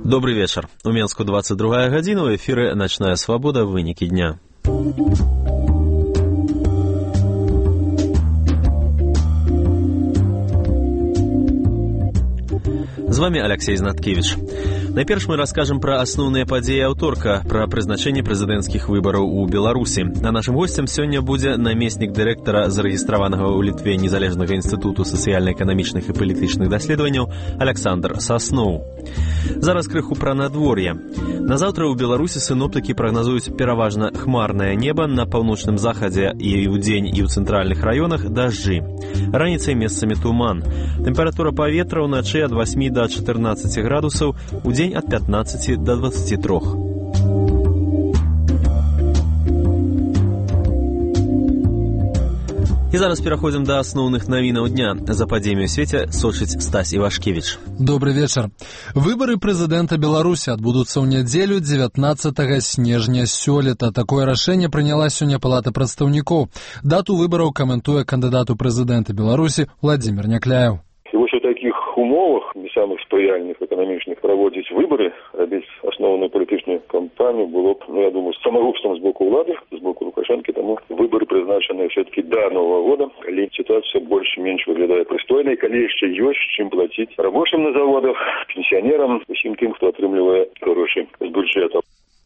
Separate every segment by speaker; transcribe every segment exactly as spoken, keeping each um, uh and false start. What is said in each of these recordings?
Speaker 1: Добрый вечер. У Менску двадцать другая гадзіна, у эфіры «Начная свобода. Вынікі дня». З вами Алексей Знаткевич. Найперш мы раскажем про асноўныя падзеі аўторка, пра прызначэнне прэзідэнцкіх выбараў у Беларусі. А нашым госцем сёння будзе намеснік дырэктара зарэгістраванага ў Літве незалежнага інстытуту сацыяльна-эканамічных і палітычных даследаванняў Александр Сасноў. Зараз крыху пра надвор'е. Назаўтра ў Беларусі сіноптыкі прагназуюць пераважна хмарнае неба, на паўночным захадзе і ўдзень і ў цэнтральных раёнах дажджы. Раніцай месцамі туман. Тэмпература паветра ўначы ад васьмі да чатырнаццаці градусаў, удзень ад пятнаццаці да дваццаці трох. І зараз пераходзім да асноўных навінаў дня. За падзеямі ў свеце сочыць Стась Івашкевіч.
Speaker 2: Добрый вечар. Выбары прэзідэнта Беларусі адбудуцца ў нядзелю дзевятнаццатага снежня сёлета. Такое рашэнне прыняла сёння Палата прадстаўнікоў. Дату выбараў каментуе кандыдат у прэзідэнты Беларусі Владзімір Някляеў.
Speaker 3: І вось у такіх умовах, не самых спрыяльных эканамічных, праводзіць выбары, рабіць асноўную палітычную кампанію было б, ну, я думаю, самагубствам з боку ўлады, з боку Лукашэнкі, таму выбары прызначаныя все-таки да Нового года, калі сітуацыя больш-менш выглядае прыстойнай, калі яшчэ ёсць чым плаціць рабочым на заводах, пенсіянерам, усім тым, хто атрымлівае грошы з бюджэту.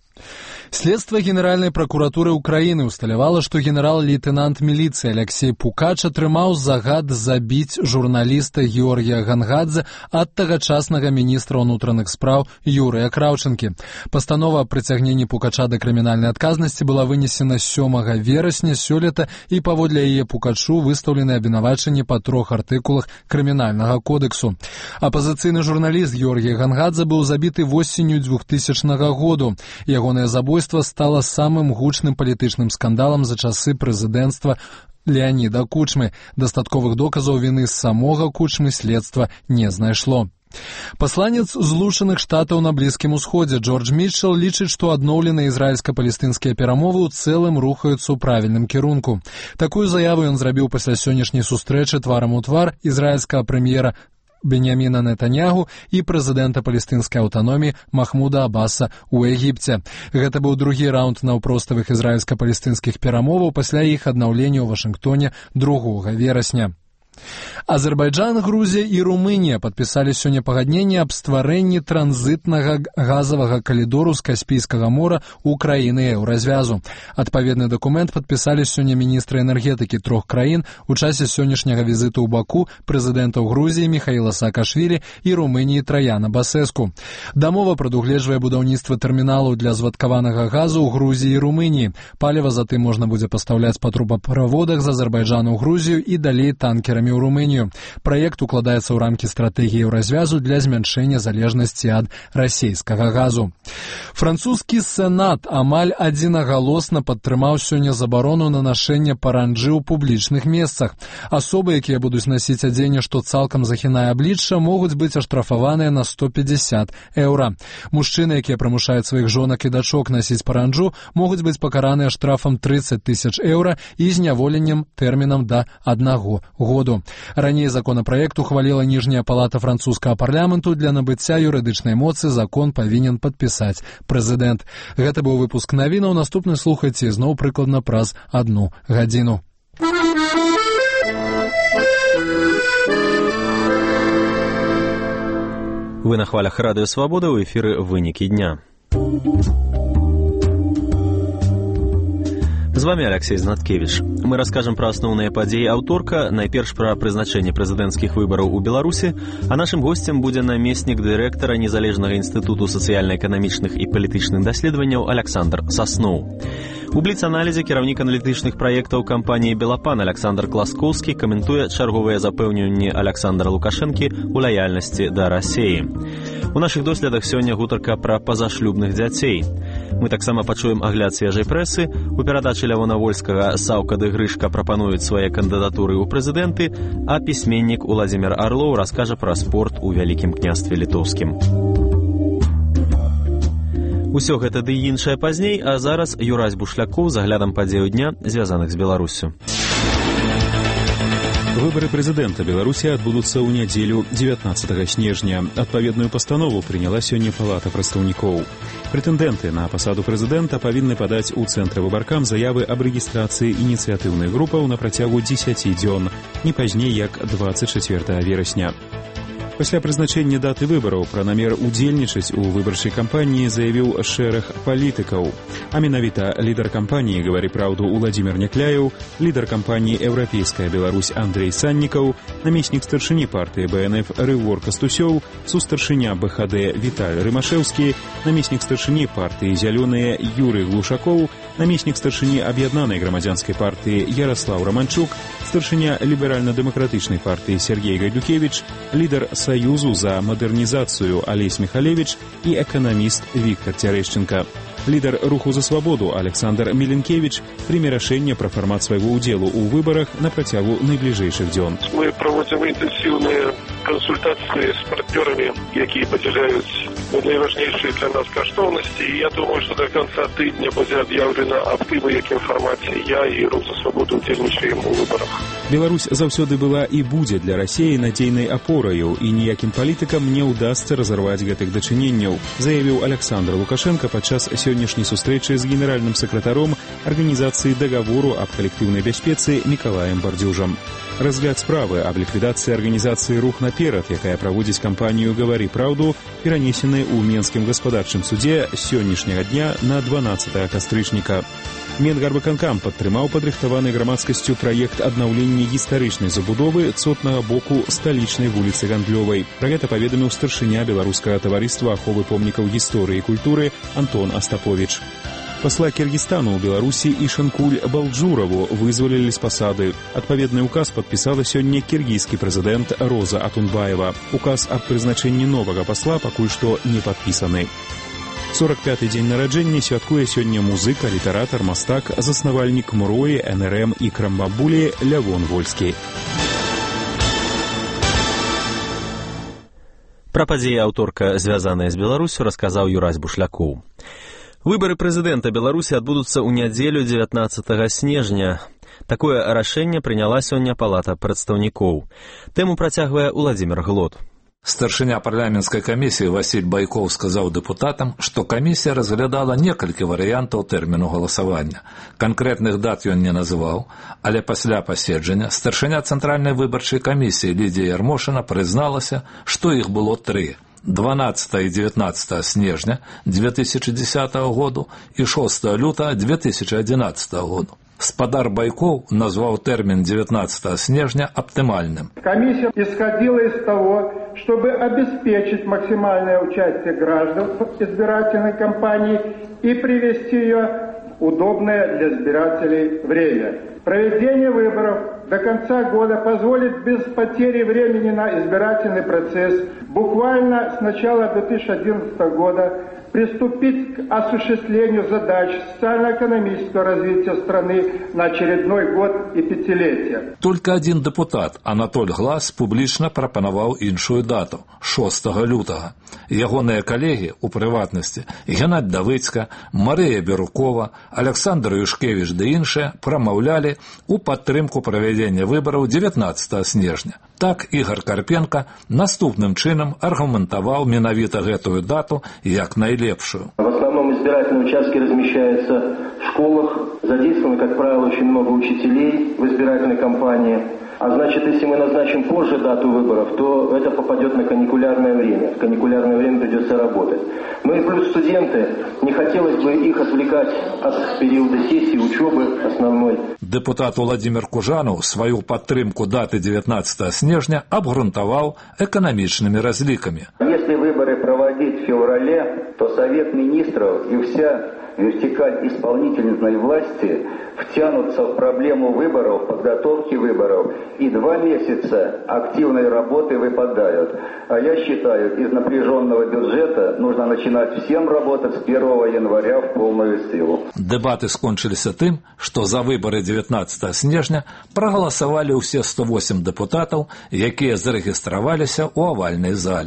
Speaker 2: Следство Генеральной прокуратуры Украины усталявала, что генерал-лейтенант милиции Алексей Пукач атрымаў загад забіць журналіста Георгія Гангадзе ад тагачаснага міністра ўнутраных спраў Юрыя Краўчынкі. Пастанова аб прыцягненні Пукача да крымінальнай адказнасці была вынесена сёмага верасня сёлета, і паводле яе Пукачу выстаўлены абвінавачанні па трох артыкулах крымінальнага кодексу. Апазіцыйны журналіст Георгій Гангадзе быў забіты восенню двухтысячнага году. Ягонае забойство стало самым гучным палітычным скандалам за часы прэзідэнцтва Леаніда Кучмы. Дастатковых доказаў віны самога Кучмы следства не знайшло. Пасланец Злучаных Штатаў на Блізкім Усходзе Джордж Мітчел лічыць, што адноўленыя ізраільска-палестынскія перамовы ў цэлым рухаюцца ў правільным кірунку. Такую заяву ён зрабіў пасля сённяшняй сустрэчы тварам у твар ізраільскага прэм'ера Беньяміна Нетаньягу і прэзідэнта палестынскай аўтаноміі Махмуда Аббаса ў Егіпце. Гэта быў другі раунд наўпроставых ізраільска-палестынскіх перамоваў пасля іх аднаўлення ў Вашынгтоне другога верасня. Азербайджан, Грузія і Румынія падпісалі сёння пагадненне аб стварэнні транзітнага газавага калідору з Каспійскага мора ў краіны еўразвязу. Адпаведны дакумент падпісалі сёння міністры энергетыкі трох краін у часе сённяшняга візіту ў Баку прэзідэнтаў Грузіі Міхаіла Саакашвілі і Румыніі Траяна Басэску. Дамова прадугледжвае будаўніцтва тэрміналаў для звадкаванага газу ў Грузіі і Румыніі. Паліва затым можна будзе пастаўляць па трубаправодах з Азербайджану ў Грузію і далей танкерамі ў Румынію. Праект укладаецца ў рамкі стратэгіі еўразвязу для змяншэння залежнасці ад расейскага газу. Французскі сенат амаль адзінагалосна падтрымаў сёння забарону на нашэнне паранджы ў публічных месцах. Асобы, якія будуць насіць адзенне, што цалкам захінае аблічча, могуць быць аштрафаваныя на сто пятьдесят еўра. Мужчыны, якія прымушаюць сваіх жонак і дачок насіць паранджу, могуць быць пакараныя штрафам тридцать тысяч еўра і зняволеннем тэрмінам да аднаго году. Раней законапраект ухваліла ніжняя палата французскага парламенту. Для набыцця юрыдычнай моцы закон павінен падпісаць прэзідэнт. Гэта быў выпуск навінаў. Наступны слухайце зноў прыкладна праз адну гадзіну.
Speaker 1: Вы на хвалях Радыё Свабода, ў эфіры «Вынікі дня». З вами Алексей Знаткевич. Мы раскажем про асноўныя падзеі аўторка, найперш пра прызначэнне прэзідэнцкіх выбараў у Беларусі, а нашым госцем будзе намеснік дырэктара незалежнага інстытуту сацыяльна-эканамічных і палітычных даследаванняў Александр Сасноў. У бліц-аналізе кіраўнік аналітычных праектаў кампаніі «Белапан» Александр Класкоўскі каментуе чарговыя запэўненні Александра Лукашэнкі ў лаяльнасці да Расіі. У нашых доследах сёння гутарка пра пазашлюбных дзяцей. Мы таксама пачуем агляд свежай прэсы. У перадачы Лявона Вольскага Саўка ды Грышка прапануюць свае кандыдатуры ў прэзідэнты, а пісьменнік Уладзімір Арлоў раскажа пра спорт у Вялікім княстве літоўскім. Усё гэта ды іншае пазней, а зараз Юрась Бушлякоў з аглядам падзею дня, звязаных з Беларуссю.
Speaker 4: Выборы прэзідэнта Беларусі адбудуцца ў нядзелю дзевятнаццатага снежня. Адпаведную пастанову прыняла сёння палата прадстаўнікоў. Прэтэндэнты на пасаду прэзідэнта павінны падаць у цэнтры выбаркам заявы аб рэгістрацыі ініцыятыўных групаў на працягу дзесяці дзён, не пазней як дваццаць чацвёртага верасня. Пасля прызначэння даты выбараў пра намер удзельнічаць у выбарчай кампаніі заявіў шэраг палітыкаў. А менавіта лідар кампаніі «Гавары праўду» Уладзімір Някляеў, лідар кампаніі «Еўрапейская Беларусь» Андрэй Саннікаў, намеснік старшыні партыі бэ эн эф Рывор Кастусёў, сустаршыня бэ ха дэ Віталь Рымашэўскі, намеснік старшыні партыі «Зялёныя» Юрый Глушакоў, намеснік старшыні аб'яднанай грамадзянскай партыі Яраслаў Раманчук, старшыня ліберальна-дэмакратычнай партыі Сергей Гайдукевіч, лідар Саюзу за мадэрнізацыю Алесь Михалевич і эканаміст Віктор Цярэшченка. Лідар Руху за свабоду Александр Міленкевич прыме рашэнне пра фармат свайго ўдзелу ў выбарах на працягу найбліжэйшых дзён.
Speaker 5: Мы праводзім інтэнсіўныя кансультацыі з партнёрамі, якія падзяляюць найважнейшыя для нас каштоўнасці. І я думаю, што да канца тыдня будзе аб'яўлена аб тым, у якім фармаце я і Рух за свабоду ўдзельнічаем у выбарах.
Speaker 4: Беларусь заўсёды была і будзе для Расіі надзейнай апораю, і ніякім палітыкам не ўдасца разарваць гэтых дачыненняў, заявіў Александр Лукашенко падчас сённяшняй сустрэчы з генеральным сакратаром Арганізацыі дагавору аб калектыўнай бяспецы Мікалаем Бардзюжам. Разгляд справы аб ліквідацыі арганізацыі «Рух наперад», якая праводзіць кампанію «Гавары праўду», перанесены ў Менскім гаспадарчым судзе з сённяшняга дня на дванаццатага кастрычніка. Менгарвыканкам падтрымаў падрыхтаваны грамадскасцю праект аднаўлення гістарычнай забудовы цотнага боку сталічнай вуліцы Гандлёвай. Пра гэта паведаміў старшыня беларускага таварыства аховы помнікаў гісторыі і культуры Антон Астапович. Пасла Кіргізстану ў Беларусі Ишанкуль Балджураву вызвалілі з пасады. Адпаведны ўказ падпісала сёння кіргізскі прэзідэнт Роза Атунбаева. Указ аб прызначэнні новага пасла пакуль што не падпісаны. сорок пяты дзень нараджэння святкуе сёння музыка, літаратар, мастак, заснавальнік МРОі, эн эр эм і Крамбабулі Лявон Вольскі.
Speaker 1: Пра падзеі аўторка, звязаныя з Беларусю, расказаў Юрась Бушлякоў. Выбары прэзідэнта Беларусі адбудуцца ў нядзелю дзевятнаццатага снежня. Такое рашэнне прыняла сёння палата прадстаўнікоў. Тэму працягвае Уладзімір Глот.
Speaker 6: Старшыня парламенцкай камісіі Васіль Байкоў сказаў дэпутатам, што камісія разглядала некалькі варыянтаў тэрміну галасавання. Канкрэтных дат ён не называў, але пасля паседжання старшыня цэнтральнай выбарчай камісіі Лідія Ярмошына прызналася, што іх было тры. дванаццатага і дзевятнаццатага снежня две тысячи дзесятага году і шостага лютага две тысячи адзінаццатага году. Спадар Байкоў назваў термин девятнадцатого снежня оптимальным.
Speaker 7: Комиссия исходила из того, чтобы обеспечить максимальное участие граждан в избирательной кампании и привести ее в удобное для избирателей время. Проведение выборов до конца года позволит без потери времени на избирательный процесс буквально с начала две тысячи одиннадцатого года приступить к осуществлению задач социально-экономического развития страны на очередной год и пятилетие.
Speaker 6: Только один депутат, Анатоль Глас, публічна прапанаваў іншую дату – шостага лютага. Ягоныя калегі, у прыватнасці, Геннадзь Давыцка, Марыя Берукова, Александр Юшкевич ды іншыя прамаўлялі у падтрымку правядзення выбараў дзевятнаццатага снежня. Так Ігор Карпенко наступным чынам аргументаваў менавіта гэтую дату як найлепшую.
Speaker 8: В основном избирательные участки размещаются в школах, задействовано, как правило, очень много учителей в избирательной кампании. А значит, если мы назначим позже дату выборов, то это попадет на каникулярное время. В каникулярное время придется работать. Ну и плюс студенты, не хотелось бы их отвлекать от периода сессии, учебы основной.
Speaker 6: Депутат Владимир Кужанов свою падтрымку даты девятнадцатого снежня обгрунтовал экономичными разликами.
Speaker 8: Если выборы проводить в феврале, то Совет министров и вся вертикаль исполнительной власти втянутся в проблему выборов, подготовки выборов, и два месяца активной работы выпадают. А я считаю, из напряженного бюджета нужно начинать всем работать с первого января в полную силу.
Speaker 6: Дебаты скончились тем, что за выборы девятнадцатого снежня проголосовали все сто восемь депутатов, которые зарегистрировались у овальной зале.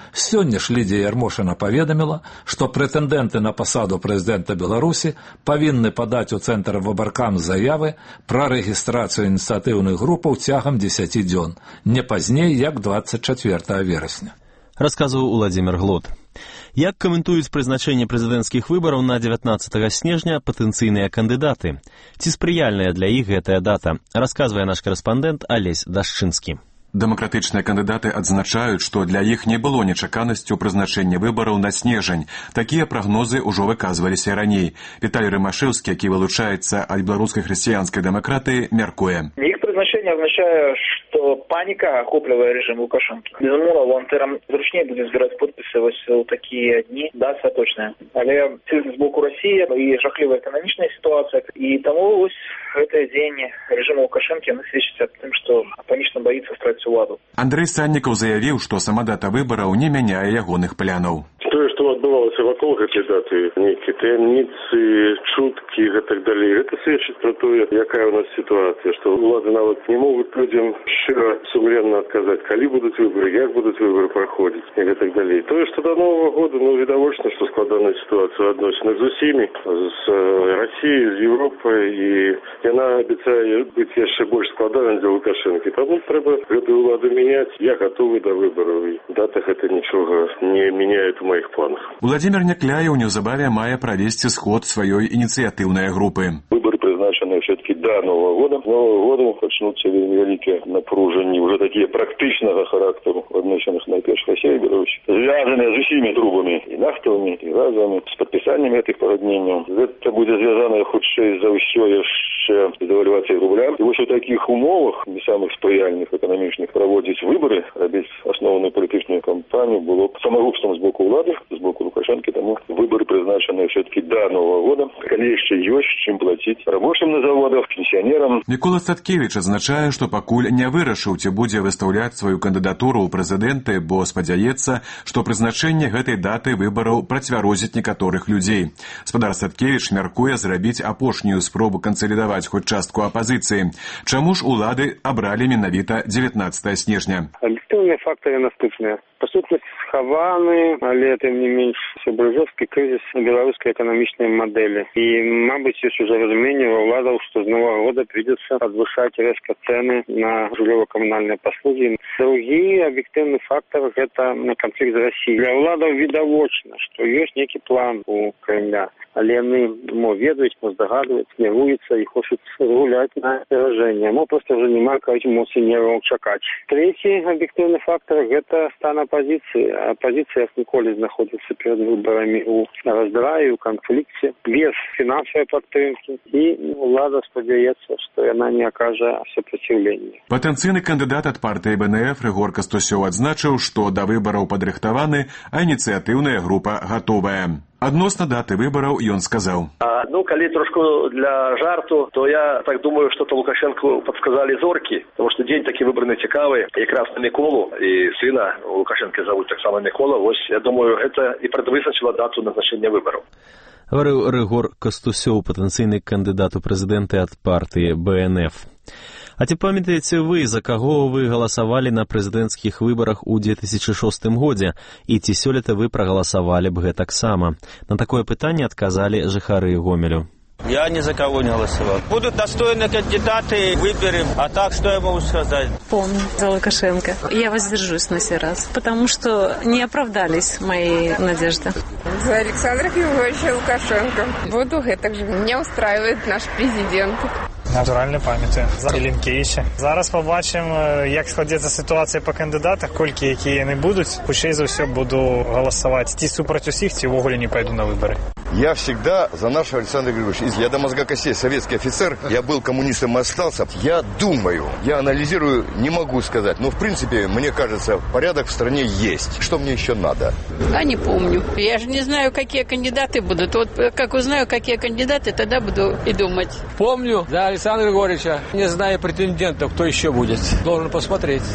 Speaker 6: Сёння ж Лідія Ярмошына паведаміла, што прэтэндэнты на пасаду прэзідэнта Беларусі павінны падаць у цэнтр выбаркам заявы пра рэгістрацыю ініцыятыўных групаў цягам дзесяці дзён, не пазней як двадцать чатвёртага верасня.
Speaker 1: Расказваў Уладзімір Глот. Як каментуюць прызначэнне прэзідэнцкіх выбараў на дзевятнаццатага снежня патэнцыйныя кандыдаты? Ці спрыяльная для іх гэтая дата? Расказвае наш карэспандэнт Алесь Дашчынскі.
Speaker 9: Дэмакратычныя кандыдаты адзначаюць, што для іх не было нечаканасцю прызначэння выбараў на снежань. Такія прагнозы ўжо выказваліся раней. Віталій Рымашэўскі, які вылучаецца ад беларускай хрысціянскай дэмакратыі, мяркуе.
Speaker 10: Их призначение означает, что паника охопливает режим Лукашенко. Безумовно, волонтерам зручнее будет збирать подписи в такие дни, да, це точно. Але з боку Росії і жахлива економічна ситуація, і тому ось цей день режиму Лукашенко не свідчить тим, що панічно боїться втратити владу.
Speaker 9: Андрей Саннікаў заявіў, што сама дата выбараў не мяняе ягоных планаў.
Speaker 3: Тое, што адбывалася вакол гэтай даты, нейкія таямніцы, чуткі і так далей, гэта сведчыць пра тое, якая у нас сітуацыя, што ўлады нават не могуць людзям шчыра, суверэнна адказаць, калі будуць выбары, як будуць выбары праходзіць і так далей. Тое, што да Новага года, ну, відавочна, што складаная сітуацыя ў адносінах з усімі, з Расіяй, з Еўропай, і яна абяцае быць яшчэ больш складанай для Лукашэнкі. Таму трэба гэтую ўладу мяняць. Я гатовы да выбараў, і дата гэта нічога не мяняе ў маіх планах.
Speaker 9: Владзімір Някляеў неўзабаве мае правесці сход сваёй ініцыятыўнай групы.
Speaker 3: Выборы призначены все-таки до Нового года. С Нового года начнутся великие напружения, уже такие практичного характера в отношениях найперш России и Беларуси, связанные с усими трубами, и нафтовыми, и газовыми, с подписанием этих погоднений. Это будет связано худшее за все еще с девальвацией рубля. И вот в таких умовах, не самых сприяльных экономичных, проводить выборы, робить основную политическую кампанию было самогубством с боку влады, с боку Лукашенко, тому выборы призначены все-таки до Нового года. Конечно, есть чем платить рабочим на заводах, пенсионерам.
Speaker 9: Мікола Статкевіч адзначае, што пакуль не вырашыў, ці будзе выстаўляць сваю кандыдатуру ў прэзідэнты, бо спадзяецца, што прызначэнне гэтай даты выбараў працвярозіць некаторых людзей. Спадар Статкевіч мяркуе зрабіць апошнюю спробу кансалідаваць хоць частку апазіцыі. Чаму ж улады абралі менавіта дзевятнаццатага снежня?
Speaker 11: Аб'ектыўныя фактары наступныя. Па сутнасці схаваны, але тым не менш больш жорсткі крызіс беларускай эканамічнай мадэлі. І, мабыць, ёсць ужо разуменне ва ўладаў, што з Новага года придется подвышать резко цены на жыллёво-коммунальные послуги. Другі аб'ектыўны фактор – это конфликт з Россией. Для ўладаў відавочна, што ёсць нейкі план у Кремля, але яны мо ведаюць, мо здагадваюць, нервуюцца і хочуць згуляць на аперажэнне. Мо просто уже няма каго эмоцыйнераў чакаць. Трэці аб'ектыўны фактор – гэта стан апозіцыі. Апозіцыя як ніколі знаходзіцца перад выбарамі ў раздраі, у канфлікце, без фінансавай падтрымкі, і ўлада спадзяецца, што яна не акажа супраціўлення.
Speaker 9: Патэнцыйны кандыдат ад партыі Бэ Эн Эф Рыгор Кастусёў адзначыў, што да выбараў падрыхтаваны, а ініцыятыўная група гатовая. Адносна даты выбараў ён сказаў.
Speaker 12: А, ну, калі трошку для жарту, то я так думаю, что то Лукашенко подсказали зорки, потому что день таки выбраны цікавый, якраз на Миколу, и сына Лукашенко зовут так само Микола. Вот, я думаю, это и предвызначило дату назначения выборов.
Speaker 1: Говорил Рыгор Кастусёў, патэнцыйны кандыдат у прэзідэнты ад партыі Бэ Эн Эф. А ці памятаеце вы, за каго вы галасавалі на прэзідэнцкіх выбарах у две тысячи шостым годзе, і ці сёлета вы прагаласавалі б гэтаксама? На такое пытанне адказалі жыхары Гомелю.
Speaker 13: Я ни за кого не голосовал. Будут достойные кандидаты, выберем. А так, что я могу сказать?
Speaker 14: Помню за Лукашенко. Я воздержусь на сей раз, потому что не оправдались мои надежды.
Speaker 15: За Александра Григорьевича Лукашенко. Буду гэтак же. Меня устраивает наш президент.
Speaker 16: Натуральні пам'яті. За Ілінкевича. Зараз побачимо, як складеться ситуація по кандидатах, колькі які не будуть. Хоча за все буду голосувати. Ті супротив усіх, ті вуголі не пойду на вибори.
Speaker 17: Я всегда за нашего Александра Григорьевича. Я до мозга костей советский офицер, я был коммунистом и остался. Я думаю, я анализирую, не могу сказать. Но в принципе, мне кажется, порядок в стране есть. Что мне еще надо?
Speaker 18: А не помню. Я же не знаю, какие кандидаты будут. Вот как узнаю, какие кандидаты, тогда буду и думать.
Speaker 13: Помню за Александра Григорьевича. Не знаю претендентов, кто еще будет. Должен посмотреть.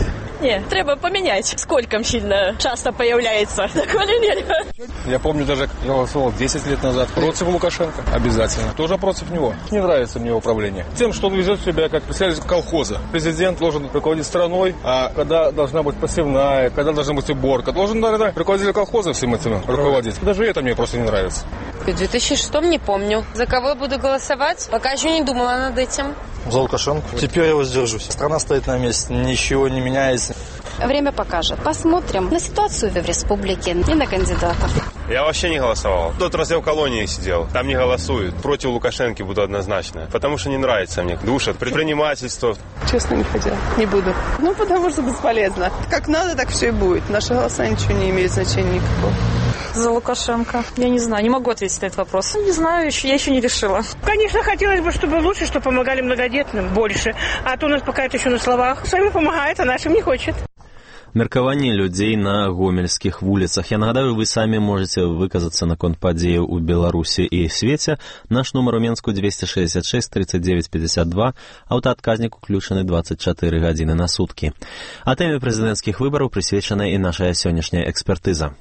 Speaker 19: Не, треба поменять. Сколько сильно часто появляется. Такое нельзя.
Speaker 20: Я помню даже, я голосовал десять лет назад против Лукашенко. Обязательно. Тоже против него. Не нравится мне его правление. Тем, что он везет себя как представитель колхоза. Президент должен руководить страной, а когда должна быть посевная, когда должна быть уборка, должен, наверное, руководитель колхоза всем этим руководить. Даже это мне просто не нравится.
Speaker 21: В две тысячи шестом не помню. За кого я буду голосовать? Пока еще не думала над этим.
Speaker 22: За Лукашенко. Теперь я воздержусь. Страна стоит на месте, ничего не меняется.
Speaker 23: Время покажет. Посмотрим на ситуацию в республике и на кандидатов.
Speaker 24: Я вообще не голосовал. Тот раз я в колонии сидел. Там не голосуют. Против Лукашенко буду однозначно. Потому что не нравится мне. Душат. Предпринимательство.
Speaker 25: Честно, не хотела. Не буду. Ну, потому что бесполезно. Как надо, так все и будет. Наши голоса ничего не имеют значения никакого.
Speaker 19: За Лукашенко. Я не знаю, не могу ответить на этот вопрос. Не знаю, еще, я еще не решила.
Speaker 26: Конечно, хотелось бы, чтобы лучше, чтобы помогали многодетным больше. А то у нас пока это еще на словах. Своим помогает, а нашим не хочет.
Speaker 1: Меркаванне людзей на гомельскіх вуліцах. Я нагадаю, вы самі можете выказацца наконт падзеяў у Беларусі і свеце. Наш нумар у Менску двести шестьдесят шесть тридцать девять пятьдесят два, аўтаадказнік уключаны двадцать четыре гадзіны на суткі. А тэме прэзідэнцкіх выбараў прысвечана і нашая сённяшняя экспертыза.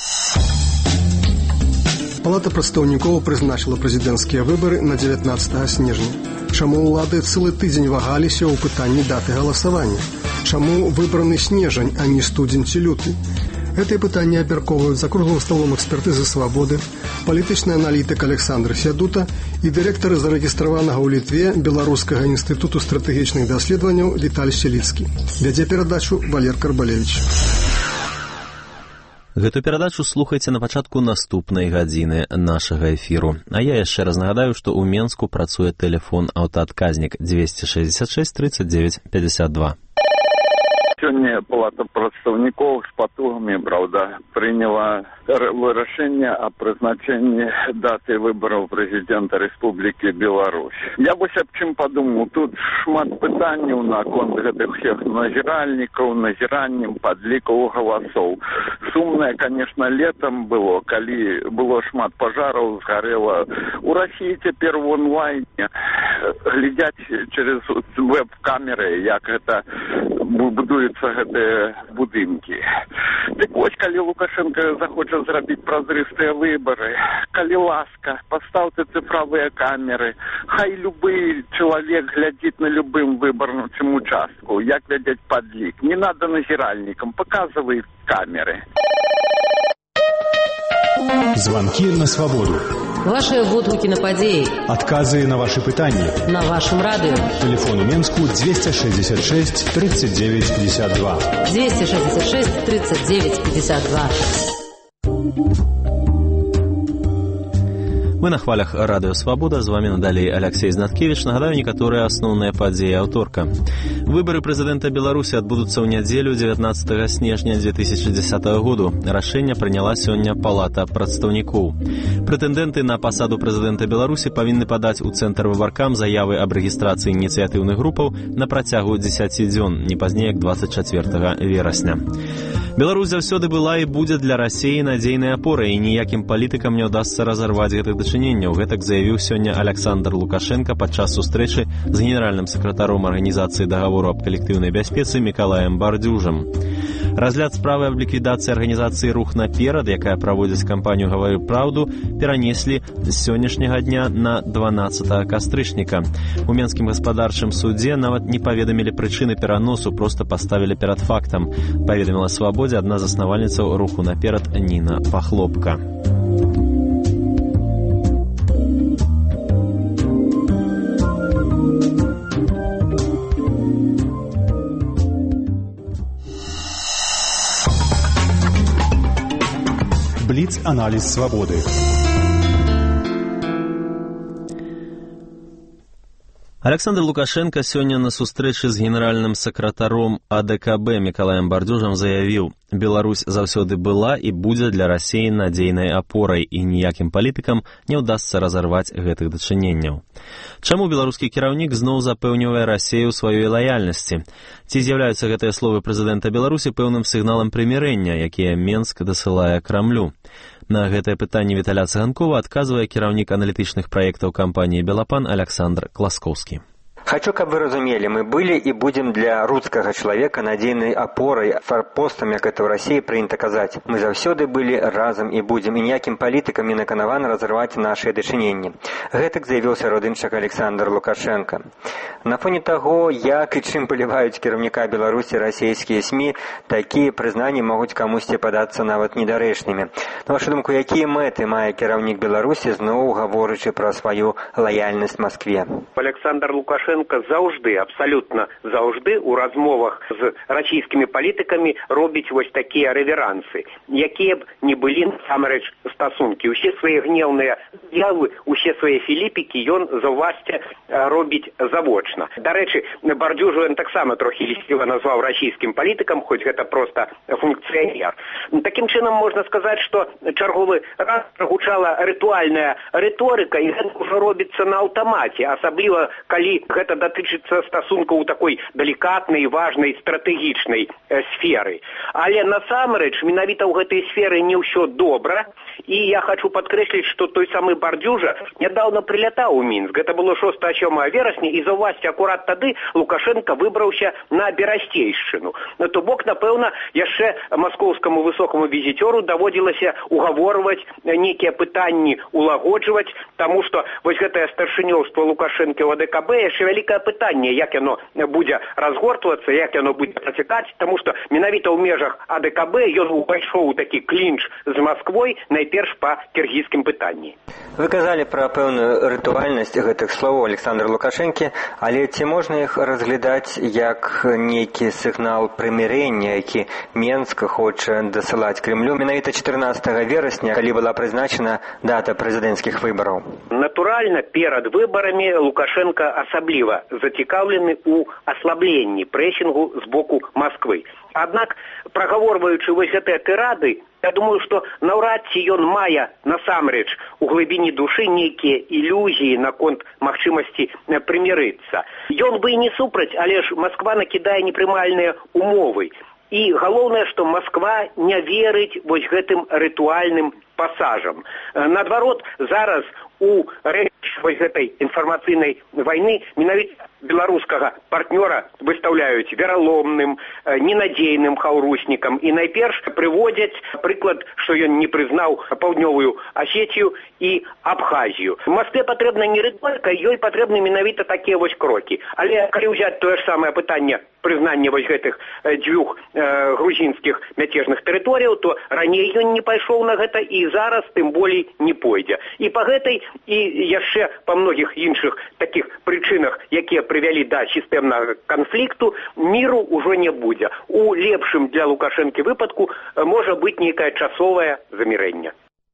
Speaker 27: Палата прадстаўнікоў прызначыла прэзідэнцкія выбары на дзевятнаццатага снежня. Чаму ўлады цэлы тыдзень вагаліся ў пытанні даты галасавання? Чаму выбраны снежань, а не студзень ці люты? Гэтыя пытанні абмяркоўваюць за круглым сталом экспертызы «Свабоды», палітычны аналітык Александр Фядута і дырэктар зарэгістраванага ў Літве Беларускага інстытуту стратэгічных даследаванняў Віталь Селіцкі. Вядзе перадачу Валер Карбалевіч.
Speaker 1: Гэту перадачу слухайце на пачатку наступнай гадзіны нашага эфіру. А я яшчэ раз нагадаю, што ў Менску працуе тэлефон аўтаадказнік двести шестьдесят шесть тридцать девять пятьдесят два.
Speaker 28: Сёння Палата прадстаўнікоў з патугамі, правда, прыняла рашэнне о прызначэнні даты выбараў прэзідэнта Рэспублікі Беларусь. Я вось аб чым падумаў. Тут шмат пытанняў наконт гэтых всех назіральнікаў, назіраннем, падлікаў галасоў. Сумнае, конечно, летом было, калі было шмат пажараў, згарэла. У России цяпер в онлайне глядзяць через веб-камеры, як гэта будуюцца гэтыя будынкі. Дык вось, калі Лукашенко захоча зрабіць празрыстыя выбары, калі ласка, пастаўце цифровыя камеры, хай любы чалавек глядзіць на любым выбарчым участку, як вядзець падлік. Не надо назіральнікам, показывай камеры.
Speaker 29: Звонки на свободу.
Speaker 30: Ваши водгукі на падзеі.
Speaker 29: Адказы на ваши пытанні.
Speaker 30: На вашем радио.
Speaker 29: Телефон у Менску двести шестьдесят шесть тридцать девять пятьдесят два.
Speaker 30: двести шестьдесят шесть тридцать девять пятьдесят два.
Speaker 1: Мы на хвалях радыё «Свабода», з вами надалей Алексей Знаткевич. Нагадаю некаторыя асноўныя падзеі аўторка. Выбары прэзідэнта Беларусі адбудуцца ў нядзелю дзевятнаццатага снежня две тысячи десятого году. Рашэнне прыняла сёння Палата прадстаўнікоў. Прэтэндэнты на пасаду прэзідэнта Беларусі павінны падаць у цэнтр выбаркам заявы аб рэгістрацыі ініцыятыўных групаў на працягу дзесяці дзён, не пазней як двадцать четвёртага верасня. Беларусь заўсёды была і будзе для Расіі надзейнай апорай, і ніякім палітыкам не ўдасца разарваць гэтых дачыненняў. Гэтак заявіў сёння Александр Лукашенко падчас сустрэчы з генеральным сакратаром арганізацыі дагавору аб калектыўнай бяспецы Мікалаем Бардзюжам. Разгляд справы аб ліквідацыі арганізацыі «Рух наперад», якая праводзіць кампанію «Гавары праўду», перанеслі з сённяшняга дня на дванаццатага кастрычніка. У Менскім гаспадарчым судзе нават не паведамілі прычыны пераносу, проста паставілі перад фактам, паведаміла «Свабодзе» адна з заснавальніцаў «Руху наперад» Ніна Пахлопка.
Speaker 29: Блиц-анализ свободы.
Speaker 1: Александр Лукашенко сёння на сустрэчы з генеральным сакратаром А Д К Б Мікалаем Бардзюжам заявіў: «Беларусь заўсёды была і будзе для Расіі надзейнай апорай, і ніякім палітыкам не ўдасца разарваць гэтых дачыненняў». Чаму беларускі кіраўнік зноў запэўнівае Расію ў сваёй лаяльнасці? Ці з'яўляюцца гэтыя словы прэзідэнта Беларусі пэўным сігналам прымірэння, якія Менск дасылае Крамлю? На гэтае пытанне Віталя Цыганкова адказвае кіраўнік аналітычных праектаў кампаніі «Белапан» Александр Класкоўскі.
Speaker 2: Хочу, каб вы разумелі, мы былі і будзем для рускага чалавека надзейнай апорай, фарпостам, як это ў Расіі прынята казаць. Мы заўсёды былі разам і будзем, і ніякім палітыкам не наканавана разрываць нашыя дачыненні. Гэтак заявіў сярод іншага Александр Лукашенко. На фоне таго, як і чым паліваюць кіраўніка Беларусі расійскія СМІ, такія прызнанні могуць камусьці падацца нават недарэчнымі. На вашу думку, якія мэты мае кіраўнік Беларусі, зноў гаворачы пра сваю лаяльнасць Маскве?
Speaker 3: Александр Лукашенко заўжды, абсалютна заўжды ў размовах з расійскімі палітыкамі робіць вось такія рэверансы, якія б не былі насамрэч стасункі. Усе свае гнеўныя з'явы, усе свае філіпікі ён заўважце робіць завочна. Дарэчы, Бардзюжу ён таксама трохі лісціва назваў расійскім палітыкам, хоць гэта проста функцыянер. Такім чынам можна сказаць, што чарговы раз прагучала рытуальная рыторыка, і гэта ўжо робіцца на аўтамаце, асабліва калі гэта датычыцца стасункаў у такой далікатнай, важнай, стратэгічнай э, сферы. Але насамрэч, менавіта ў гэтай сферы не ўсё добра, і я хочу падкрэсліць, што той самы Бардзюжа нядаўна прылятаў у Мінск. Гэта было шостага-сёмага верасня, і заўважце, акурат тады Лукашенко выбраўся на Берасцейшчыну. То бок, напэўна, яшчэ маскоўскаму высокаму візітёру даводзілася угаворваць нейкія пытанні, улагоджваць, таму што вось гэтае старшынёўства Лукашенко ў АДКБ яшчэ вялікае пытанне, як яно будзе разгортвацца, як яно будзе працякаць, таму што менавіта ў межах АДКБ ён увайшоў у такі клінч з Масквой, найперш па кіргізскім пытанні.
Speaker 2: Вы казалі пра пэўную рытуальнасць гэтых словаў Александра Лукашэнкі, але ці можна іх разглядаць як нейкі сігнал прымірэння, які Менск хоча дасылаць Кремлю менавіта чатырнаццатага верасня, калі была прызначана дата прэзідэнцкіх выбараў?
Speaker 3: Натуральна, перад выбарамі Лукашенко асабліва зацікаўлены ў аслабленні прэсінгу з боку Масквы. Аднак, прагаворваючы вось гэтыя тырады, я думаю, што наўрад ці ён мае насамрэч у глыбіні душы нейкія ілюзіі наконт магчымасці прымірыцца. Ён бы і не супраць, але ж Масква накідае непрымальныя умовы. І галоўнае, што Масква не верыць вось гэтым рытуальным пасажам. Наадварот, зараз у рэч вось гэтай інфармацыйнай вайны менавіта беларускага партнёра выстаўляюць вераломным, ненадзейным хаўруснікам і найперш прыводзяць прыклад, што ён не прызнаў паўднёвую Асетію і Абхазію. Маскве патрэбна не рыторыка, ёй патрэбны менавіта такія вось крокі. Але калі ўзяць тое ж самае пытанне прызнання вось гэтых дзвюх э, грузінскіх мяцежных тэрыторыяў, то раней ён не пайшоў на гэта і зараз тым болей не пойдзе. І па гэтай і яшчэ па многіх іншых такіх прычынах, якія прывялі да сістэмнага канфлікту, міру ўжо не будзе. У лепшым для Лукашэнкі выпадку можа быць нейкае часовае замірэнне.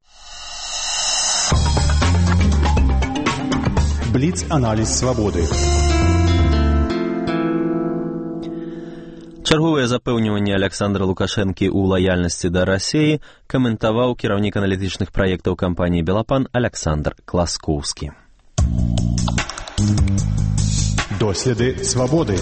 Speaker 29: Бліц-аналіз свабоды.
Speaker 1: Чарговае запэўніванне Александра Лукашэнкі ў лаяльнасці да Расіі каментаваў кіраўнік аналітычных праектаў кампаніі «Белапан» Александр Класкоўскі.
Speaker 29: Доследы свабоды.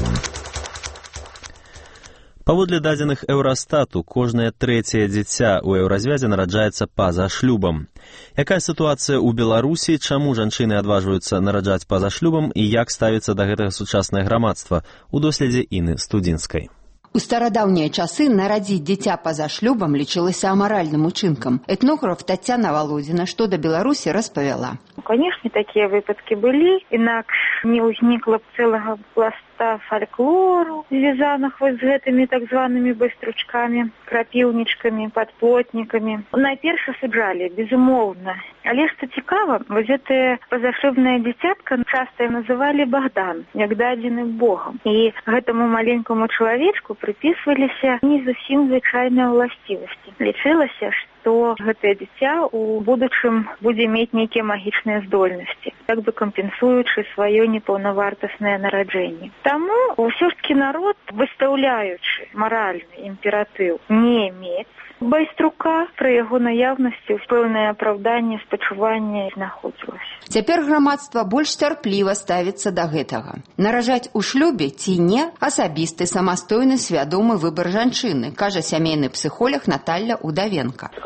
Speaker 1: Паводле дадзеных Еўрастату, кожнае трэцяе дзіця ў еўразвязе нараджаецца па-за шлюбам. Якая сітуацыя ў Беларусі, чаму жанчыны адважваюцца нараджаць па-за шлюбам і як ставіцца да гэтага сучаснае грамадства у доследзе Інны Студзінскай.
Speaker 4: У старадаўнія часы нарадзіць дзіця па-за шлюбам лічылася амаральным учынкам. Этнограф Тацяна Валодзіна што да Беларусі распавяла.
Speaker 5: Канешне, такія выпадкі былі, інакш не ўзнікла б цэлага пласта фальклору, звязаных з гэтымі так званымі байстручкамі, крапіўнічкамі, падплотнікамі. Найперш асуджалі, безумоўна. Але што цікава, вось гэтае пазашлюбнае дзіцятка часта называлі Богдан, як дадзены Богам. І гэтаму маленькаму чалавечку прыпісваліся не зусім звычайныя ўласцівасці. Лічылася, што гэтае дзіця у будучым будзе мець нейкія магічныя здольнасці, так бы кампенсуючы сваё непаўнавартаснае нараджэнне. Таму ўсё ж такі народ, выстаўляючы маральны імператыў не мець байструка, пры яго наяўнасці пэўнае апраўданне, спачуванне знаходзілася.
Speaker 4: Цяпер грамадства больш цярпліва ставіцца да гэтага. Наражаць у шлюбе ці не асабісты, самастойны, свядомы выбар жанчыны, кажа сямейны псіхолог Наталья Удавенко.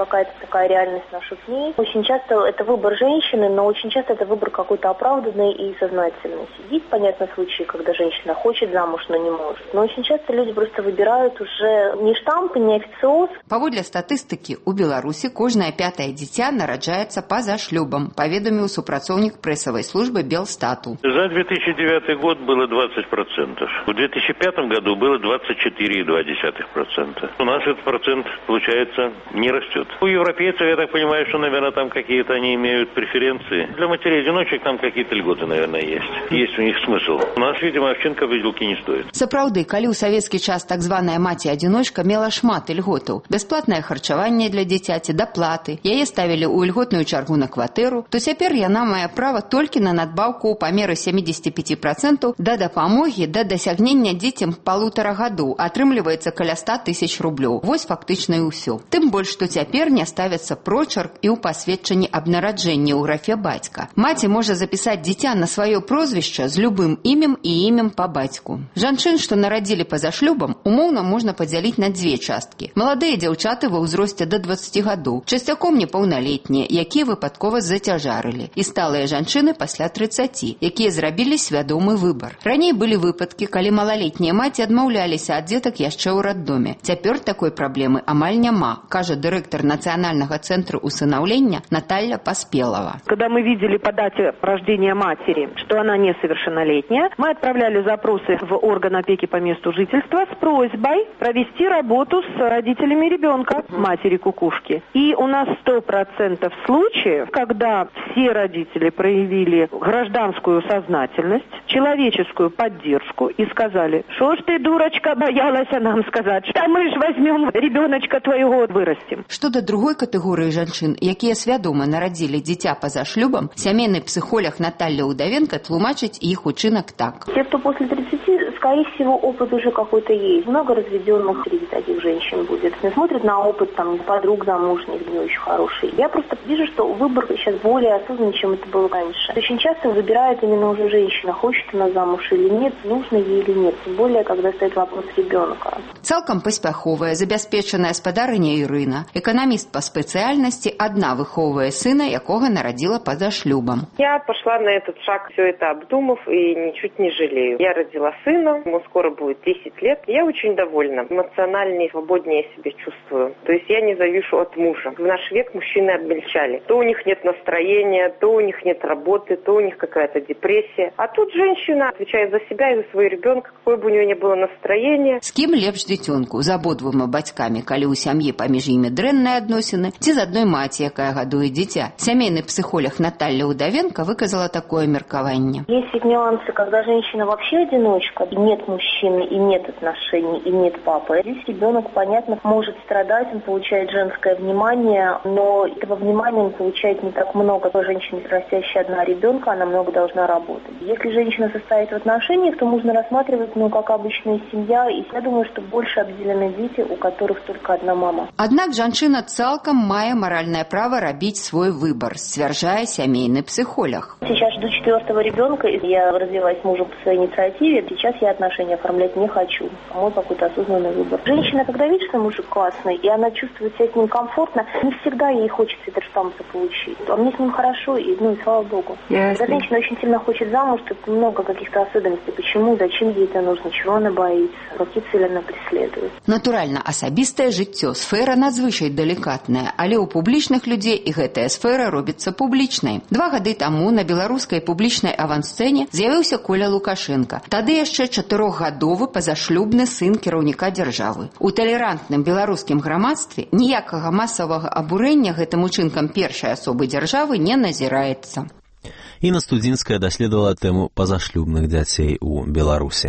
Speaker 6: какая-то такая реальность наших дней. Очень часто это выбор женщины, но очень часто это выбор какой-то оправданный и сознательный. Есть, понятно, случаи, когда женщина хочет замуж, но не может. Но очень часто люди просто выбирают уже не штамп, не официоз.
Speaker 4: Паводле статыстыкі, у Беларусі кожнае пятае дзіця нараджаецца па-за шлюбам, паведаміў супрацоўнік прэсавай службы Белстату.
Speaker 7: За две тысячи девятый год было двадцать процентов. В две тысячи пятом году было двадцать четыре целых две десятых процента. У нас этот процент, получается, не растет. У европейцев, я так понимаю, что, наверное, там какие-то они имеют преференции. Для матерей-одиночек там какие-то льготы, наверное, есть. Есть у них смысл. У нас, видимо, овчинка выделки не стоит.
Speaker 4: Сапраўды, калі ў савецкі час так званая маці-адзіночка мела шмат ільготаў, бясплатнае харчаванне для дзіцяці, даплаты, яе ставілі ў ільготную чаргу на кватэру, то цяпер яна мае права толькі на надбаўку ў памеры семьдесят пять процентов да дапамогі да дасягнення дзецям палутара гадоў, атрымліваецца каля ста тысяч рублёў. Вось фактычна і ўсё. Тым больш, што цяпер не ставіцца прочерк і ў пасведчанні аб нараджэнні ў графе бацька. Маці можа запісаць дзіця на сваё прозвішча з любым імем і імем па бацьку. Жанчын, што нарадзілі па-за шлюбам, умоўна можна падзяліць на дзве часткі. Маладыя дзяўчаты ва ўзросце да двадцати гадоў, часцяком непаўналетнія, якія выпадкова зацяжарылі, і сталыя жанчыны пасля трыццаці, якія зрабілі свядомы выбар. Раней былі выпадкі, калі малалетнія маці адмаўляліся ад дзетак яшчэ ў раддоме. Цяпер такой праблемы амаль няма, кажа дырэктар Нацыянальнага цэнтру усынаўлення Наталья Паспелова.
Speaker 8: Когда мы видели по дате рождения матери, что она несовершеннолетняя, мы отправляли запросы в орган опеки по месту жительства с просьбой провести работу с родителями ребенка, матери кукушки. И у нас сто процентов случаев, когда все родители проявили гражданскую сознательность, человеческую поддержку и сказали: «Шо ж ты, дурочка, боялась нам сказать, что мы ж возьмем ребеночка твоего, вырастим».
Speaker 4: Што да другой катэгорыі жанчын, якія свядома нарадзілі дзіця па-за шлюбам, сямейны псіхолог Наталья Удавенко тлумачыць іх учынак так.
Speaker 6: Те, кто после тридцати, скорее всего, опыт уже какой-то есть. Много разведенных среди таких женщин будет. Они смотрят на опыт там подруг замужних, не очень хороший. Я просто вижу, что выбор сейчас более осознанный, чем это было раньше. Очень часто выбирает именно уже женщина, хочет она замуж или нет, нужно ей или нет. Тем более, когда стоит вопрос ребенка.
Speaker 4: Цалкам паспяховая, забяспечаная спадарыня Ірына, эканаміст па спецыяльнасці, адна выхоўвае сына, якога нарадзіла па-за шлюбам.
Speaker 9: Я пошла на этот шаг, все это обдумав, и ничуть не жалею. Я родила сына, ему скоро будет десять лет. Я очень довольна. Эмоциональнее, свободнее себя чувствую. То есть я не завишу от мужа. В наш век мужчины обмельчали. То у них нет настроения, то у них нет работы, то у них какая-то депрессия. А тут женщина отвечает за себя и за своего ребенка, какое бы у нее ни было настроение.
Speaker 4: З кім лепш дзіцёнку? З абодвума бацькамі, калі ў сям'і паміж імі дрэнныя адносіны, ці з адной маці, якая гадуе дзіця? Сямейны псіхолог Наталья Удавенко выказала такое меркаванне.
Speaker 6: Есть ведь нюансы, когда женщина вообще одиночка, и нет мужчины, и нет отношений, и нет папы. Здесь ребенок, понятно, может страдать, он получает женское внимание, но этого внимания он получает не так много. Женщина, растящая одна ребенка, она много должна работать. Если женщина состоит в отношениях, то можно рассматривать, ну, как обычная семья, и я думаю, что больше обделены дети, у которых только одна мама.
Speaker 4: Аднак жанчына цалкам мае маральнае права рабіць свой выбор, сцвярджае сямейны психолог.
Speaker 6: Сейчас жду четвертого ребенка, и я развелась с мужем по своей инициативе. Сейчас я отношения оформлять не хочу. Мой какой-то осознанный выбор. Женщина, когда видит, что мужик классный, и она чувствует себя с ним комфортно, не всегда ей хочется этот штамп получить. А мне с ним хорошо, и, ну и слава богу. Yes. Когда женщина очень сильно хочет замуж, тут много каких-то особенностей. Почему, зачем ей это нужно, чего она боится, какие цели она преследует.
Speaker 4: Натуральна, асабістае жыццё, сфера надзвычай далікатная, але ў публічных людзей і гэтая сфера робіцца публічнай. Два гады таму на беларускай публічнай авансцэне з'явіўся Коля Лукашенко. Тады яшчэ чатырохгадовы пазашлюбны сын кіраўніка дзяржавы. У талерантным беларускім грамадстве ніякага масавага абурэння гэтым учынкам першай асобы дзяржавы не назіраецца.
Speaker 1: Інна Студзінская даследавала тэму пазашлюбных дзяцей у Беларусі.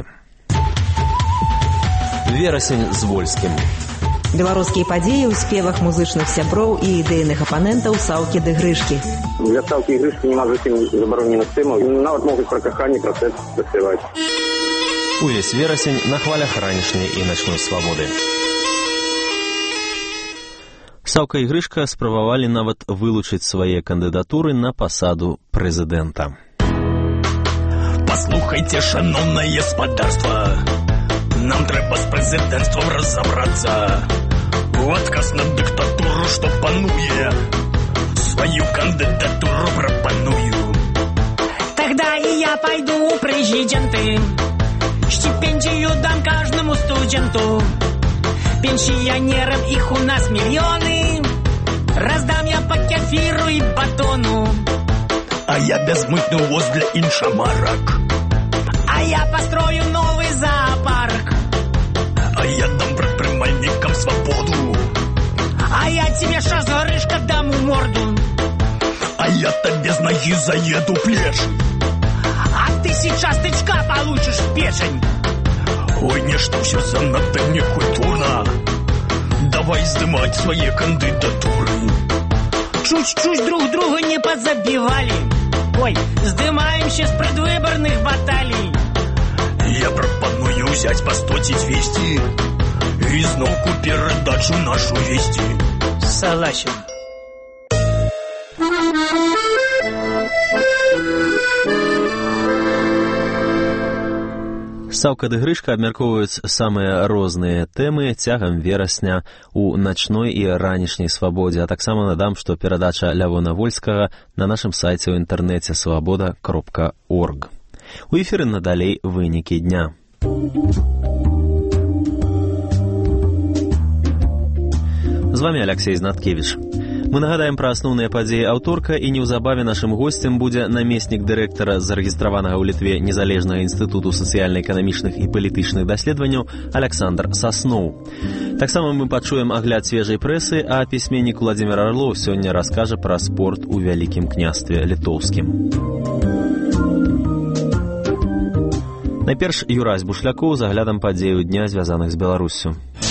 Speaker 1: Верасень з Вольскім.
Speaker 10: Беларускія падзеі ў спевах музычных сяброў і ідэйных апанентаў Саўкі ды Грышкі.
Speaker 11: Для Саўкі і Грышкі няма зусім забароненых тэмаў, нават могуць пра каханне, пра сэкс заспяваць.
Speaker 1: Увесь верасень на хвалях ранішняй і начной свабоды. Саўка і Грышка спрабавалі нават вылучыць свае кандыдатуры на пасаду прэзідэнта.
Speaker 12: Паслухайце, шаноўнае спадарства, нам трэба з прэзідэнцтвам разабрацца. У адказ на дыктатуру, што пануе, свою кандидатуру пропоную.
Speaker 13: Тогда и я пойду в президенты, стипендию дам каждому студенту. Пенсионерам их у нас миллионы, раздам я по кефиру и батону.
Speaker 12: А я безмытный воз для иншамарок.
Speaker 13: А я построю новый зоопарк.
Speaker 12: А я дам предпринимальникам свободу.
Speaker 13: А я тебе сейчас горышка дам в морду.
Speaker 12: А я тебе с ноги заеду плешь.
Speaker 13: А ты сейчас тычка получишь в печень.
Speaker 12: Ой, нечто все занадто некультурно. Давай сдымать свои кандидатуры.
Speaker 13: Чуть-чуть друг друга не подзабивали. Ой, сдымаемся с предвыборных баталий.
Speaker 12: Я пропоную взять по сто-двести и знову передачу нашу вести.
Speaker 13: Согласен.
Speaker 1: Саўка ды Грышка абмяркоўваюць самыя розныя тэмы цягам верасня у начной і ранішняй свабодзе, а таксама надам, што перадача Лявона Вольскага на нашым сайце ў інтэрнэце свабода кропка орг. У эфіры надалей вынікі дня. З вами Алексей Знаткевич. Мы нагадаем пра асноўныя падзеі аўторка, і неўзабаве нашым госцем будзе намеснік дырэктара зарэгістраванага ў Літве незалежнага інстытуту сацыяльна-эканамічных і палітычных даследаванняў Александр Сасноў. Таксама мы пачуем агляд свежай прэсы, а пісьменнік Владзімір Арлоў сёння раскажа пра спорт у Вялікім княстве літоўскім. Найперш Юрась Бушлякоў з аглядам падзеяў дня, звязаных з Беларуссю.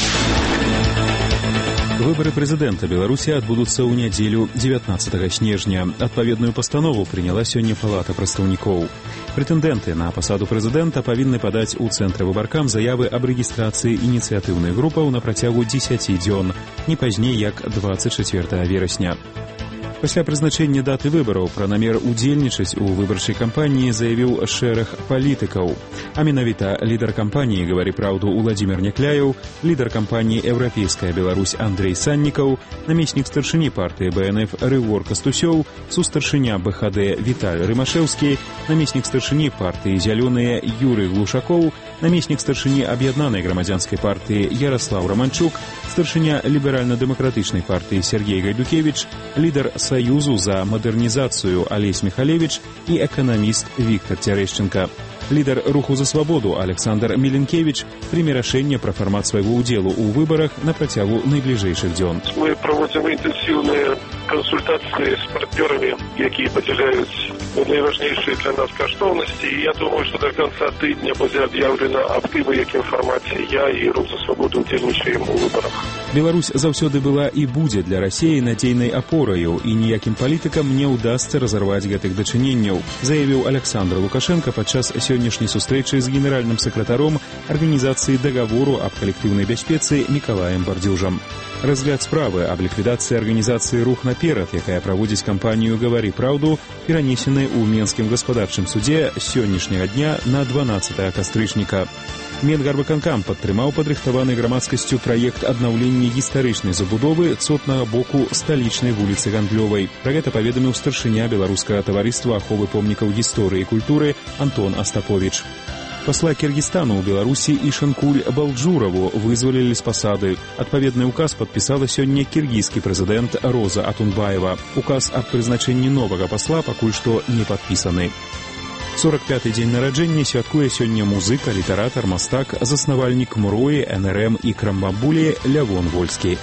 Speaker 14: Выборы прэзідэнта Беларусі адбудуцца ў нядзелю дзевятнаццатага снежня. Адпаведную пастанову прыняла сёння Палата прадстаўнікоў. Прэтэндэнты на пасаду прэзідэнта павінны падаць у цэнтры выбаркам заявы аб рэгістрацыі ініцыятыўных групаў на працягу дзесяці дзён, не пазней як дваццаць чацвёртага верасня. Пасля прызначэння даты выбараў пра намер удзельнічаць у выбарчай кампаніі заявіў шэраг палітыкаў. А менавіта лідар кампаніі «Гавары праўду» Уладзімір Някляеў, лідар кампаніі «Еўрапейская Беларусь» Андрэй Саннікаў, намеснік старшыні партыі бэ эн эф Рыгор Кастусёў, сустаршыня бэ ха дэ Віталь Рымашэўскі, намеснік старшыні партыі «Зялёныя» Юрый Глушакоў, намеснік старшыні аб'яднанай грамадзянскай партыі Яраслаў Раманчук, старшыня ліберальна-дэмакратычнай партыі Сергей Гайдукевіч, лідар Саюзу за мадэрнізацыю Алесь Михалевич і эканаміст Віктор Цярэшченка. Лідар руху за свабоду Александр Міленкевич прыме рашэнне пра фармат свайго ўдзелу ў выбарах на працягу найбліжэйшых дзён.
Speaker 15: Мы праводзім інтэнсіўныя кансультацыі з партнёрамі, якія падзяляюць найважнейшыя для нас каштоўнасці. І я думаю, што до конца тыдня будзе аб'яўлена аб тым, у якім фармаце я і рух за свабоду ўдзельнічаем у выбарах.
Speaker 14: Беларусь заўсёды была і будзе для Расіі надзейнай апораю, і ніякім палітыкам не ўдасца разарваць гэтых дачыненняў, заявіў Александр Лукашенко падчас сённяшняй сустрэчы з генеральным сакратаром Арганізацыі дагавору аб калектыўнай бяспецы Мікалаем Бардзюжам. Разгляд справы аб ліквідацыі арганізацыі «Рух наперад», якая праводзіць кампанію «Гавары праўду», перанесены ў Менскім гаспадарчым судзе сённяшняга дня на дванаццатага кастрычніка. Менгарвыканкам падтрымаў падрыхтаваны грамадскасцю праект аднаўлення гістарычнай забудовы цотнага боку сталічнай вуліцы Гандлёвай. Пра гэта паведаміў старшыня беларускага таварыства аховы помнікаў гісторыі і культуры Антон Астапович. Пасла Кіргізстану ў Беларусі Ишанкуль Балджураву вызвалілі з пасады. Адпаведны ўказ падпісала сёння кіргізскі прэзідэнт Роза Атунбаева. Указ аб прызначэнні новага пасла пакуль што не падпісаны. сорок пяты дзень нараджэння святкуе сёння музыка, літаратар, мастак, заснавальнік МРОі, эн эр эм і Крамбамбулі Лявон Вольскі.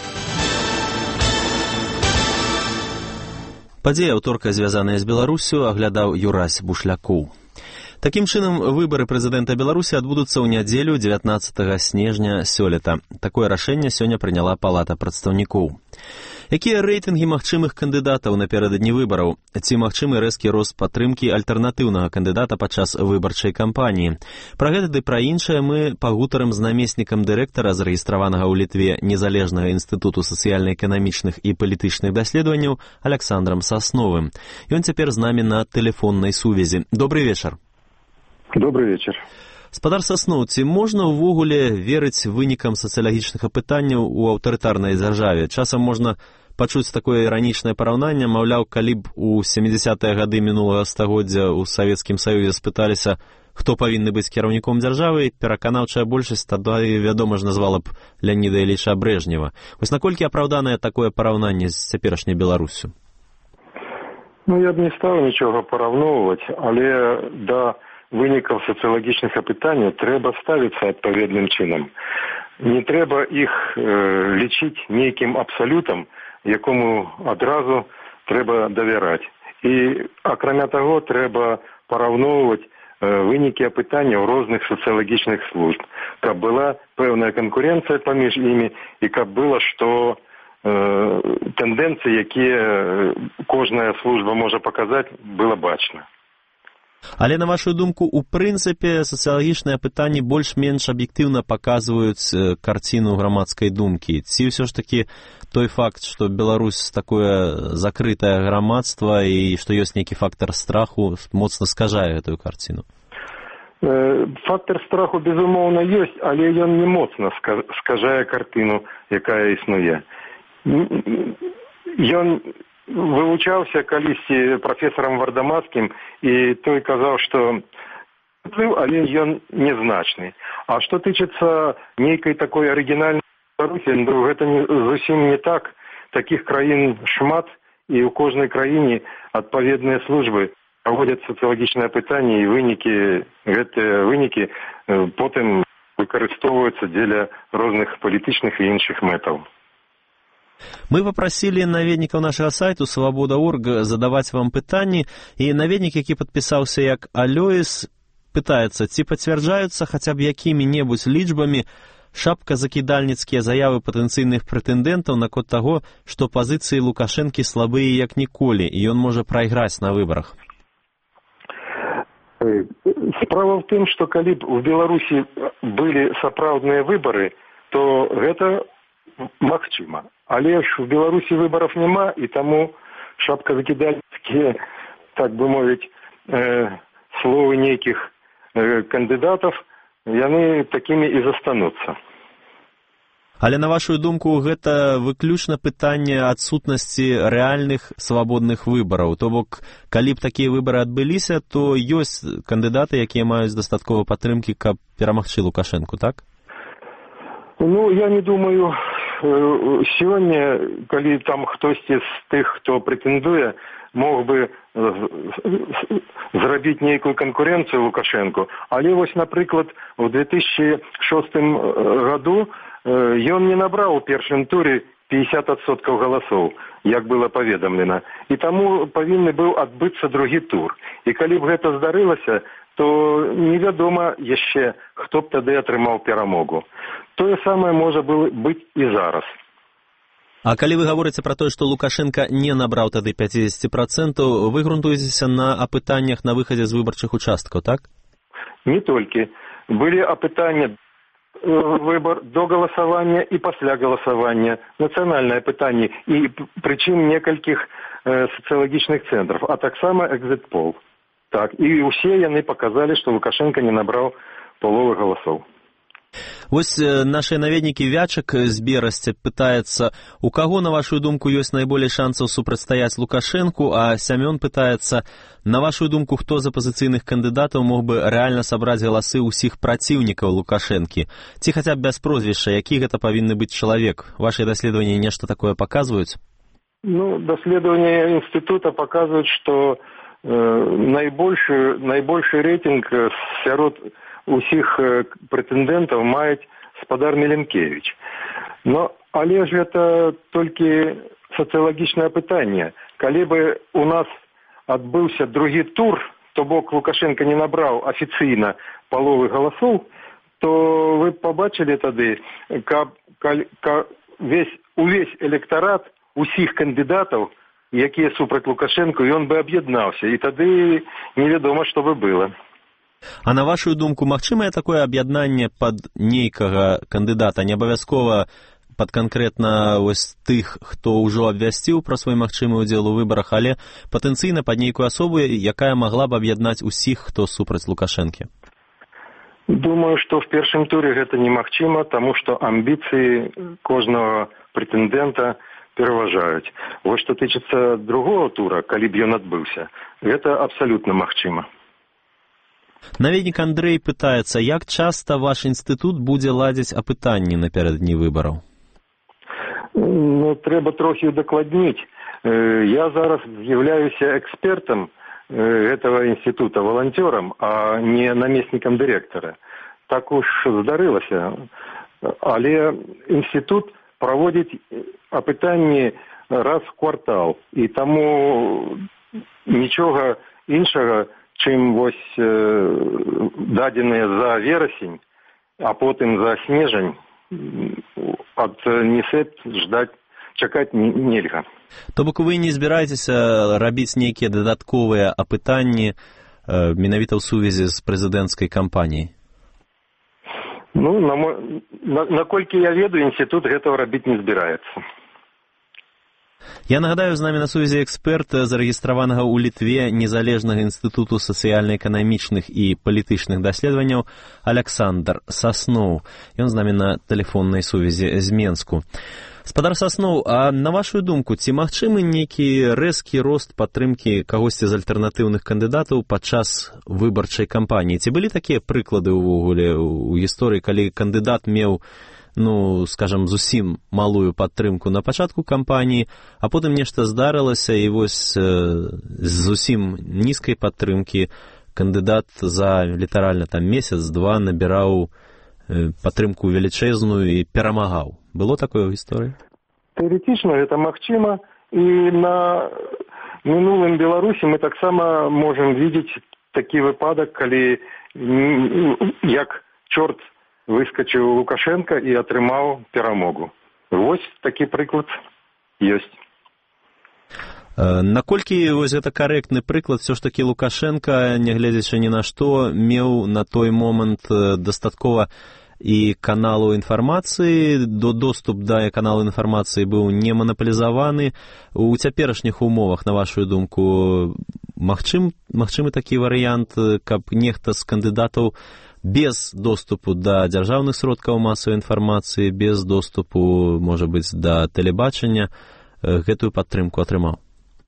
Speaker 1: Падзеі аўторка, звязаныя з Беларуссю, аглядаў Юрась Бушлякоў. Такім чынам, выбары прэзідэнта Беларусі адбудуцца ў нядзелю дзевятнаццатага снежня сёлета. Такое рашэнне сёння прыняла Палата прадстаўнікоў. Якія рэйтынгі магчымых кандыдатаў напярэдадні выбараў? Ці магчымы рэзкі рост падтрымкі альтэрнатыўнага кандыдата падчас выбарчай кампаніі? Пра гэта ды пра іншае мы пагутарым з намеснікам дырэктара зарэгістраванага ў Літве незалежнага інстытуту сацыяльна-эканамічных і палітычных даследаванняў Александром Сасновым. Ён цяпер з намі на тэлефоннай сувязі. Добрый вечар.
Speaker 11: Добрый вечер.
Speaker 1: Спадар Сасноў, ці можна ўвогуле верыць вынікам сацыялагічных апытанняў у аўтарытарнай дзяржаве? Часам можна пачуць такое іранічнае параўнанне, маўляў, калі б у сямідзясятыя гады мінулага стагоддзя ў Савецкім Саюзе спыталіся, хто павінны быць кіраўніком дзяржавы, пераканаўчая большасць тады, вядома ж, назвала б Леаніда Ілліча Брэжнева. Вось наколькі апраўданае такое параўнанне з цяперашняй Беларусю?
Speaker 16: Ну, я б не стаў нічога параўноўваць, але да вынікаў сацыялагічных апытанняў трэба ставіцца адпаведным чынам. Не трэба іх э, лічыць нейкім абсалютам, якому адразу трэба давяраць. І, акрамя таго, трэба параўноўваць э, вынікі апытанняў розных сацыялагічных служб, каб была пэўная канкурэнцыя паміж імі і каб было, што э, тэндэнцыі, якія кожная служба можа паказаць, было бачна.
Speaker 1: Але, на вашу думку, у прынцыпе сацыялагічныя апытанні больш-менш аб'ектыўна паказваюць карціну грамадскай думкі. Ці ўсё ж такі той факт, што Беларусь такое закрытае грамадства і што ёсць нейкі фактар страху, моцна скажае гэтую карціну?
Speaker 16: Фактар страху, безумоўна, ёсць, але ён не моцна скажае картыну, якая існуе. Ён вылучаўся калісьці прафесарам Вардамацкім, і той казаў, што але ён незначны. А што тычыцца нейкай такой арыгінальнай Беларусі, ну, гэта не, зусім не так. Такіх краін шмат, і ў кожнай краіне адпаведныя службы праводзяць сацыялагічныя апытанні, і вынікі, гэтыя вынікі потым выкарыстоўваюцца дзеля розных палітычных і іншых мэтаў.
Speaker 1: Мы попросили наведнікаў нашага сайту свабода точка орг задаваць вам пытанні, і наведнік, які падпісаўся як Алёіс, пытаецца, ці пацвярджаюцца хаця б якімі-небудзь лічбамі шапказакідальніцкія заявы патэнцыйных прэтэндэнтаў наконт таго, што пазіцыі Лукашэнкі слабыя як ніколі, і ён можа прайграць на выбарах.
Speaker 16: Справа ў тым, што калі б у Беларусі былі сапраўдныя выбары, то гэта магчыма. Але ж у Беларусі выбараў няма, і таму шапказакідальніцкія, так бы мовіць, э, словы нейкіх э, кандыдатаў, яны такімі і застануцца.
Speaker 1: Але, на вашу думку, гэта выключна пытанне адсутнасці рэальных свабодных выбараў. То бок, калі б такія выбары адбыліся, то ёсць кандыдаты, якія маюць дастаткова падтрымкі, каб перамагчы Лукашэнку, так?
Speaker 16: Ну, я не думаю, сёння, калі там хтосьці з тых, хто прэтэндуе, мог бы зрабіць нейкую канкурэнцыю Лукашэнку. Але вось, напрыклад, у две тысячи шостым году ён не набраў у першым туры пятьдесят адсоткаў галасоў, як было паведамлена. І таму павінны быў адбыцца другі тур. І калі б гэта здарылася, то невядома яшчэ, хто б тады атрымаў перамогу. Тое самае можа быць і зараз.
Speaker 1: А калі вы гаворыце пра тое, што Лукашенка не набраў тады пятьдесят процентаў, вы грунтуецеся на апытаннях на выхадзе з выбарчых участкаў, так?
Speaker 16: Не толькі. Былі апытання выбор до галасавання і пасля галасавання, нацыянальнае пытанне, і прычым некалькіх э, сацыялагічных цэнтраў, а таксама экзит-пол. Так, і ўсе яны паказалі, што Лукашенка не набраў паловы галасоў.
Speaker 1: Вось нашыя наведнікі Вячак з Берасця пытаецца, у каго, на вашу думку, ёсць найболей шансаў супрацьстаяць Лукашэнку, а Сямён пытаецца, на вашу думку, хто з апазіцыйных кандыдатаў мог бы рэальна сабраць галасы ўсіх праціўнікаў Лукашэнкі? Ці хаця б без прозвішча, які гэта павінны быць чалавек? Вашыя даследаванні нешта такое паказваюць?
Speaker 16: Ну, даследаванні інстытута паказваюць, што э, найбольшы, найбольшы рэйтынг сярод усіх прэтэндэнтаў маюць спадар Меленкевіч. Но, але ж гэта толькі сацыялагічнае пытанне. Калі бы у нас адбыўся другі тур, то бок Лукашенко не набраў афіцыйна паловы галасоў, то вы пабачылі тады, каб, каб, каб весь, увесь электарат усіх кандыдатаў, якія супраць Лукашэнку, ён бы аб'яднаўся, і тады невядома, што бы было.
Speaker 1: А на вашу думку, магчымае такое аб'яднанне пад нейкага кандыдата, не абавязкова пад канкрэтна вось тых, хто ўжо абвясціў пра свой магчымы ўдзел у выбарах, але патэнцыйна пад нейкую асобу, якая магла б аб'яднаць усіх, хто супраць Лукашэнкі?
Speaker 16: Думаю, што в першым туры гэта немагчыма, таму што амбіцыі кожнага прэтэндэнта пераважаюць. Вось што тычыцца другого тура, калі б ён адбыўся, гэта абсалютна магчыма.
Speaker 1: Наведнік Андрэй пытаецца, як часта ваш інстытут будзе ладзіць апытанні напярэдадні выбараў?
Speaker 16: Ну, трэба трохі удакладніць. Я зараз з'яўляюся экспертам гэтага інстытута, валанцёрам, а не намеснікам дырэктара. Так уж здарылася. Але інстытут праводзіць апытанні раз в квартал. І таму нічога іншага, чым вось дадзеныя за верасень, а потым за снежань, ад НІСЭП ждаць, чакаць нельга.
Speaker 1: То бок вы не збіраецеся рабіць нейкія дадатковыя апытанні менавіта ў сувязі з прэзідэнцкай кампаніяй?
Speaker 16: Ну, на мо... на, наколькі я ведаю, інстытут гэтага рабіць не збіраецца.
Speaker 1: Я нагадаю, з намі на сувязі эксперт зарэгістраванага ў Літве незалежнага інстытуту сацыяльна-эканамічных і палітычных даследаванняў Аляксандр Сасноў. Ён з намі на тэлефоннай сувязі з Менску. Спадар Сасноў, а на вашу думку, ці магчымы нейкі рэзкі рост падтрымкі кагосьці з альтэрнатыўных кандыдатаў падчас выбарчай кампаніі? Ці былі такія прыклады ўвогуле ў гісторыі, калі кандыдат меў, ну, скажам, зусім малую падтрымку на пачатку кампаніі, а потым нешта здарылася, і вось з зусім нізкай падтрымкі кандыдат за літаральна там месяц-два набіраў падтрымку велічэзную і перамагаў. Было такое ў гісторыі?
Speaker 16: Тэарэтычна гэта магчыма, і на мінулым Беларусі мы таксама можам видець такі выпадак, калі як чорт выскачыў Лукашенко і атрымаў перамогу. Вось такі прыклад ёсць.
Speaker 1: Наколькі вось гэта карэктны прыклад, все ж такі Лукашенко, нягледзячы ні на што, меў на той момант дастаткова і каналу інфармацыі, до доступ да каналу інфармацыі быў не манапалізаваны. У цяперашніх умовах, на вашу думку, магчым, магчымы такі варыянт, каб нехта з кандыдатаў без доступу да дзяржаўных сродкаў масавай інфармацыі, без доступу, можа быць, да тэлебачання, гэтую падтрымку атрымаў?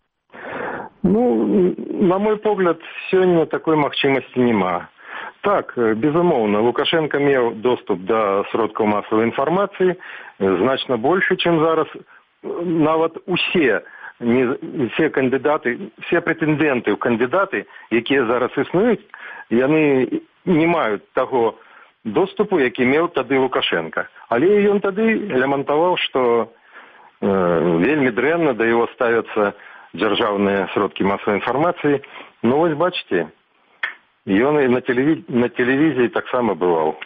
Speaker 16: Ну, на мой погляд, сёння такой магчымасці няма. Так, безумоўна, Лукашенко меў доступ да сродкаў масавай інфармацыі значна больше, чым зараз. Нават усе, не, все кандыдаты, все прэтэндэнты ў кандыдаты, якія зараз існуюць, яны не маюць таго доступу, які меў тады Лукашенко. Але ён тады лямантаваў, што э, вельмі дрэнна да яго ставяцца дзяржаўныя сродкі масавай інфармацыі. Ну, вось бачыце, ён і на, телевиз... на тэлевізіі таксама бываў.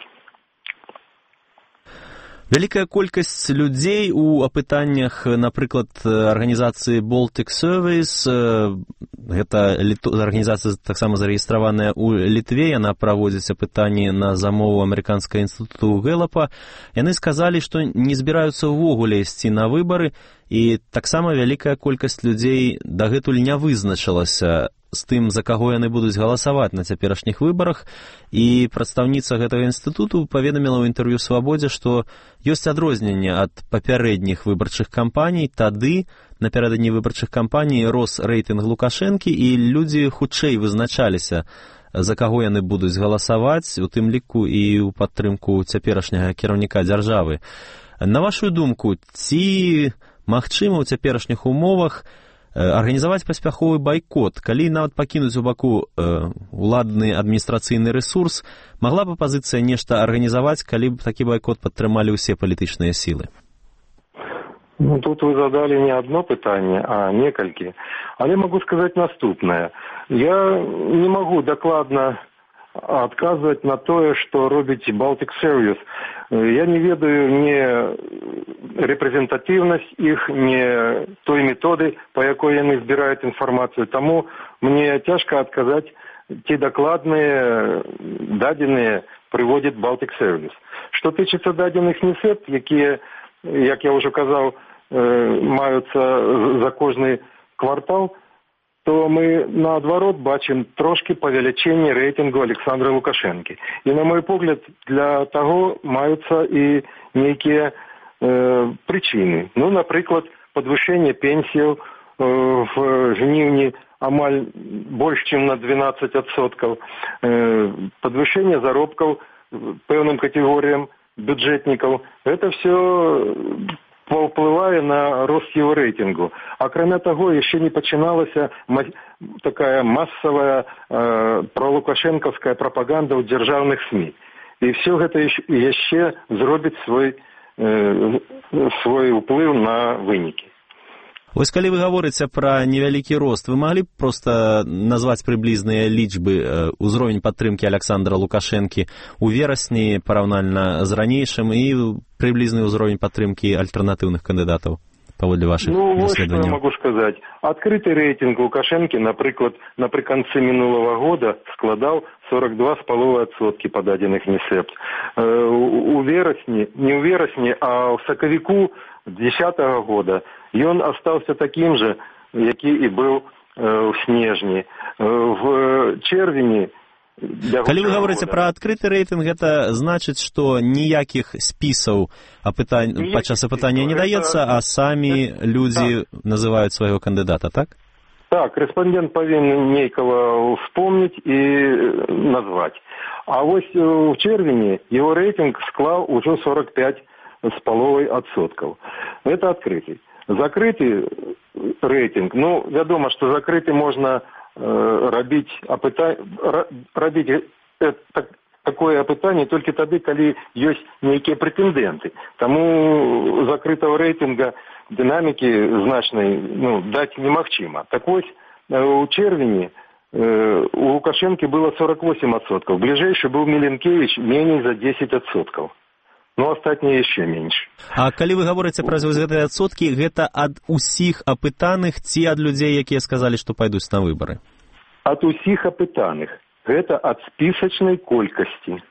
Speaker 1: Вялікая колькасць людзей у апытаннях, напрыклад, арганізацыі Baltic Surveys, гэта арганізацыя таксама зарэгістраваная ў Літве, яна праводзіць апытанні на замову амерыканскага інстытуту Гэлапа. Яны сказалі, што не збіраюцца ўвогуле ісці на выбары, і таксама вялікая колькасць людзей дагэтуль не вызначылася з тым, за каго яны будуць галасаваць на цяперашніх выбарах, і прадстаўніца гэтага інстытуту паведаміла ў інтэрв'ю «Свабодзе», што ёсць адрозненне ад папярэдніх выбарчых кампаній. Тады, напярэдадні выбарчых кампаній, рос рэйтынг Лукашэнкі, і людзі хутчэй вызначаліся, за каго яны будуць галасаваць, у тым ліку і ў падтрымку цяперашняга кіраўніка дзяржавы. На вашу думку, ці магчыма ў цяперашніх умовах арганізаваць паспяховы байкот, калі нават пакінуць у баку э, уладны адміністрацыйны рэсурс, магла б апазіцыя нешта арганізаваць, калі б такі байкот падтрымалі ўсе палітычныя сілы?
Speaker 16: Ну, тут вы задали не одно пытанне, а некалькі. Але могу сказаць наступнае. Я не могу дакладна адказваць на тое, што робіць Baltic Surveys. Я не ведаю не рэпрэзентатыўнасць іх, не той методы, па якой яны збіраюць інфармацыю. Таму мне цяжка адказаць, ці дакладныя дадзеныя прыводзіць Baltic Surveys. Што тычыцца дадзеных НІСЭП, якія, як я ўжо казаў, маюцца за кожны квартал, то мы, наадварот, бачым трошки павелічэнне рэйтингу Александра Лукашэнкі. І, на мой погляд, для таго маюцца і нейкія э, прычыны. Ну, напрыклад, падвышэнне пенсіяў э, в жніўні амаль больш, чым на двенадцать адсоткаў, э, падвышэнне заробкаў пэўным катэгорыям бюджэтнікаў. Это все паўплывае на рост его рэйтингу. Акрамя таго, яшчэ не пачыналася такая массовая э, пролукашэнкаўская прапаганда ў дзяржаўных СМИ. І все гэта яшчэ зробіць свой, э, свой уплыў на вынікі.
Speaker 1: Вось калі вы гаворыце пра невялікі рост, вы маглі б проста назваць прыблізныя лічбы, узровень падтрымкі Александра Лукашэнкі ў верасні параўнальна з ранейшым і прыблізны ўзровень падтрымкі альтэрнатыўных кандыдатаў паводле вашых
Speaker 16: ну,
Speaker 1: даследаванняў? Ну, вось што
Speaker 16: я могу сказаць. Адкрыты рэйтинг Лукашэнкі, напрыклад, напрыканцы мінулага года складаў сорок два з паловай адсоткі па дадзеных НИСЭПТ. У верасні, не ў верасні, а ў сакавіку десятого года ён астаўся такім жа, які і быў у снежні. В чэрвені...
Speaker 1: Калі вы гаворыце пра адкрыты рэйтынг, гэта значыць, што ніякіх спісаў апытань... падчас апытання не даецца, а самі людзі называюць свайго кандыдата, так?
Speaker 16: Так, рэспандэнт павінен нейкага успомніць і назваць. А вось у чэрвені его рэйтынг склаў ужо сорок пять з паловай адсоткаў. Это адкрыты. Закрыты рэйтинг, ну, вядома, што закрыты можна э, рабіць, апыта... рабіць э, так, такое апытанне толькі тады, калі ёсць нейкія прэтэндэнты. Таму закрытого рэйтинга дынамікі значнай ну, даць немагчыма. Так вось, э, у чэрвені э, у Лукашэнкі было сорок восемь адсоткаў, бліжэйшы быў Міленкевіч меней за десять адсоткаў. Ну, астатнія яшчэ менш.
Speaker 1: А калі вы гаворыце пра гэтыя адсоткі, гэта ад усіх апытаных ці ад людзей, якія сказалі, што пайдуць на выбары?
Speaker 16: Ад усіх апытаных. Гэта ад спісачнай колькасці.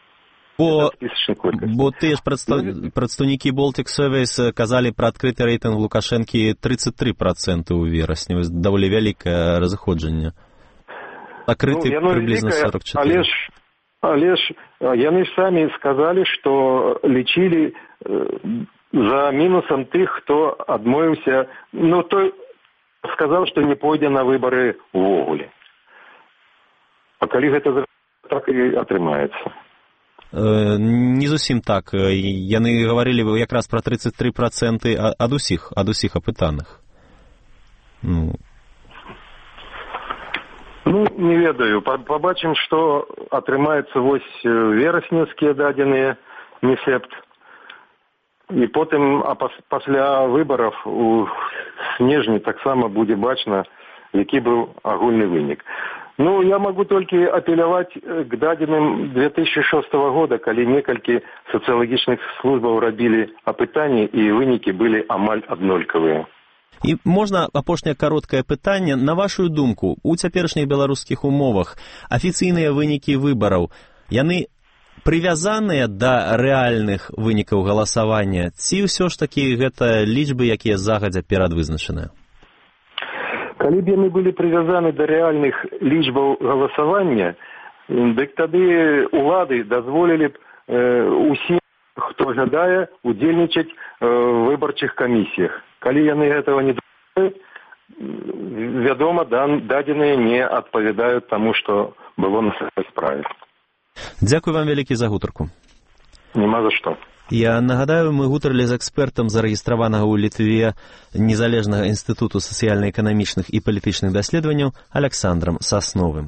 Speaker 1: Бо, бо тыя ж прадстав... прадстаўнікі Baltic Surveys казалі пра адкрыты рэйтынг Лукашэнкі тридцать три процента ў верасні. Даволі вялікае разыходжанне. Акрыты ну, прыблізна сорок четыре.
Speaker 16: Але ж Але ж яны ж самі сказалі, што лічылі за мінусам тых, хто адмовіўся, ну, той сказаў, што не пойдзе на выбары ўвогуле. А калі гэта так і атрымаецца?
Speaker 1: Э, не зусім так. Яны гаварылі якраз пра тридцать три проценты ад усіх, ад усіх апытаных. Ну...
Speaker 16: Ну, не ведаю. Пабачым, што атрымаецца вось верасневскія дадзеныя НИСЭПТ. І потым, а пасля выбараў у снежні таксама будзе бачна, які быў агульны вынік. Ну, я магу толькі апеляваць к дадзеным две тысячи шостого года, калі некалькі сацыялагічных службаў рабілі апытанні, і вынікі былі амаль аднолькавыя.
Speaker 1: І можна апошняе кароткае пытанне. На вашу думку, у цяперашніх беларускіх умовах афіцыйныя вынікі выбараў, яны прывязаныя да рэальных вынікаў галасавання, ці ўсё ж такі гэта лічбы, якія загадзя перадвызначаныя?
Speaker 16: Калі б яны былі прывязаны да рэальных лічбаў галасавання, дык тады улады дазволілі б э, усім, хто жадае, удзельнічаць э, в выбарчых камісіях. Калі яны гэтага не даюць, вядома, дадзеныя не адпавядаюць таму, што было на самой справе.
Speaker 1: Дзякуй вам вялікі за гутарку.
Speaker 16: Нема за што.
Speaker 1: Я нагадаю, мы гутарылі з экспертам зарэгістраванага ў Літве незалежнага інстытуту сацыяльна-эканамічных і палітычных даследаванняў Александрам Сасновым.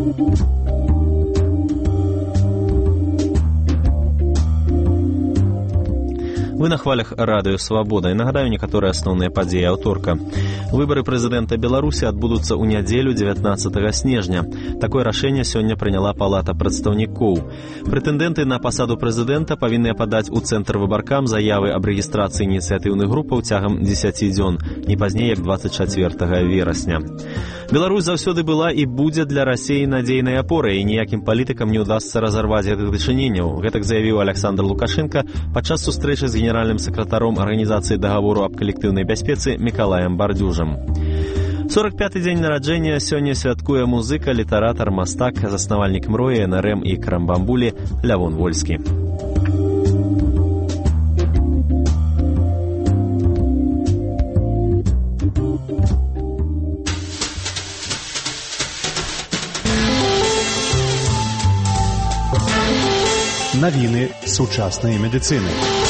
Speaker 1: Вы на хвалях радыё «Свабода». І нагадаю некаторыя асноўныя падзеі аўторка. Выбары прэзідэнта Беларусі адбудуцца ў нядзелю дзевятнаццатага снежня. Такое рашэнне сёння прыняла Палата прадстаўнікоў. Прэтэндэнты на пасаду прэзідэнта павінны падаць у цэнтр выбаркам заявы аб рэгістрацыі ініцыятыўных групаў цягам дзесяці дзён, не пазней як дваццаць чацвёртага верасня. Беларусь заўсёды была і будзе для Расіі надзейнай апорай, і ніякім палітыкам не ўдасца разарваць гэтых дачыненняў. Гэтак заявіў Александр Лукашенко падчас сустрэчы з генеральным сакратаром Арганізацыі дагавору аб калектыўнай бяспецы Мікалаем Бардзюжам. сорок пяты дзень нараджэння сёння святкуе музыка, літаратар, мастак, заснавальнік мроі, эн эр эм і крамбамбулі Лявон Вольскі.
Speaker 29: Навіны сучаснай медыцыны.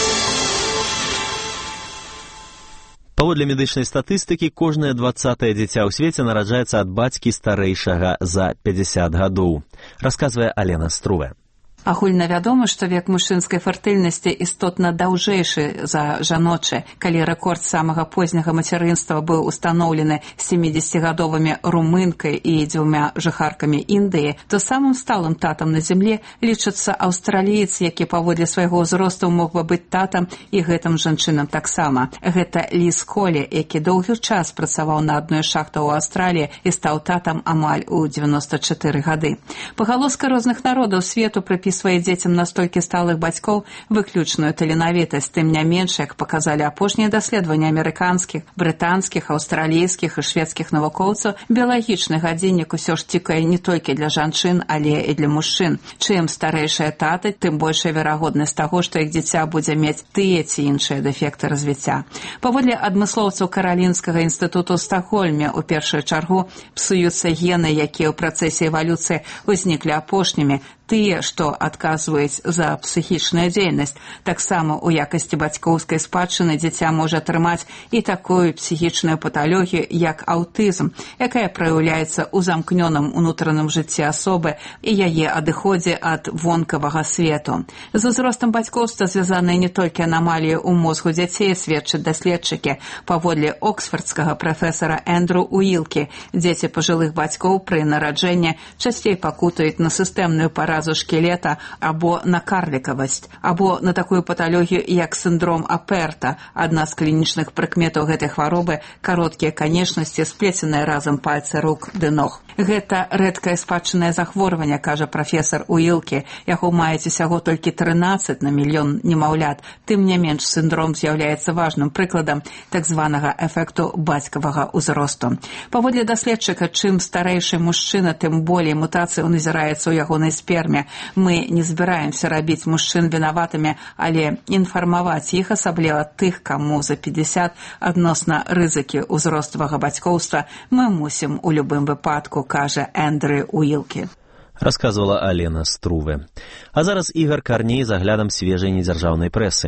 Speaker 1: Паводле медычнай статыстыкі, кожнае дваццатае дзіця ў свеце нараджаецца ад бацькі старэйшага за пяцьдзясят гадоў, расказвае Алена Струве.
Speaker 17: Агульна вядома, што век мужчынскай фертыльнасці істотна даўжэйшы за жаночы. Калі рэкорд самага позняга мацярынства быў устаноўлены сямідзесяцігадовымі румынкай і дзвюма жыхаркамі Індыі, то самым сталым татам на зямле лічыцца аўстраліец, які паводле свайго ўзросту мог бы быць татам і гэтым жанчынам таксама. Гэта Ліз Колі, які доўгі час працаваў на адной шахты ў Аўстраліі і стаў татам амаль у дзевяноста чатыры гады. Пагалоска розных народаў свету прыпісвае свае дзецям настолькі сталых бацькоў выключную таленавітасць, тым не менш, як паказалі апошнія даследаванні амерыканскіх, брытанскіх, аўстралійскіх і шведскіх навукоўцаў, біялагічны гадзіннік усё ж цікае не толькі для жанчын, але і для мужчын. Чым старэйшыя таты, тым большая верагоднасць таго, што іх дзіця будзе мець тыя ці іншыя дэфекты развіцця. Паводле адмыслоўцаў Каралінскага інстытуту ў Стакгольме, у першую чаргу псуюцца гены, якія ў працэсе эвалюцыі ўзніклі апошнімі, тыя, што адказваюць за псіхічную дзейнасць. Таксама ў якасці бацькоўскай спадчыны дзіця можа атрымаць і такую псіхічную паталогію, як аўтызм, якая праяўляецца ў замкнёным унутраным жыцці асобы і яе адыходзе ад вонкавага свету. З узростам бацькоўства звязаныя не толькі анамаліі ў мозгу дзяцей, сведчаць даследчыкі. Паводле оксфордскага прафесара Эндру Уілкі, дзеці пажылых бацькоў пры нараджэнні часцей пакутаюць на сістэмную паразу шкелета або на карлікавасць, або на такую паталогію, як сіндром Аперта. Адна з клінічных прыкметаў гэтай хваробы – кароткія канечнасці, сплеценыя разам пальцы рук ды ног. Гэта рэдкае спадчыннае захворванне, кажа прафесар Уілкі. Яго маюць усяго толькі трынаццаць на мільён немаўлят. Тым не менш, сіндром з'яўляецца важным прыкладам так званага эфекту бацькавага ўзросту. Паводле даследчыка, чым старэйшы мужчына, тым болей мутацыяў назіраецца ў ягонай сперме. Мы не збіраемся рабіць мужчын вінаватымі, але інфармаваць іх, асабліва тых, каму за пятьдесят, адносна рызыкі ўзроставага бацькоўства мы мусім у любым выпадку, кажа Эндрю Уілкі.
Speaker 1: Расказвала Алена Струве. А зараз Ігор Карней з аглядам свежай недзяржаўнай прэсы.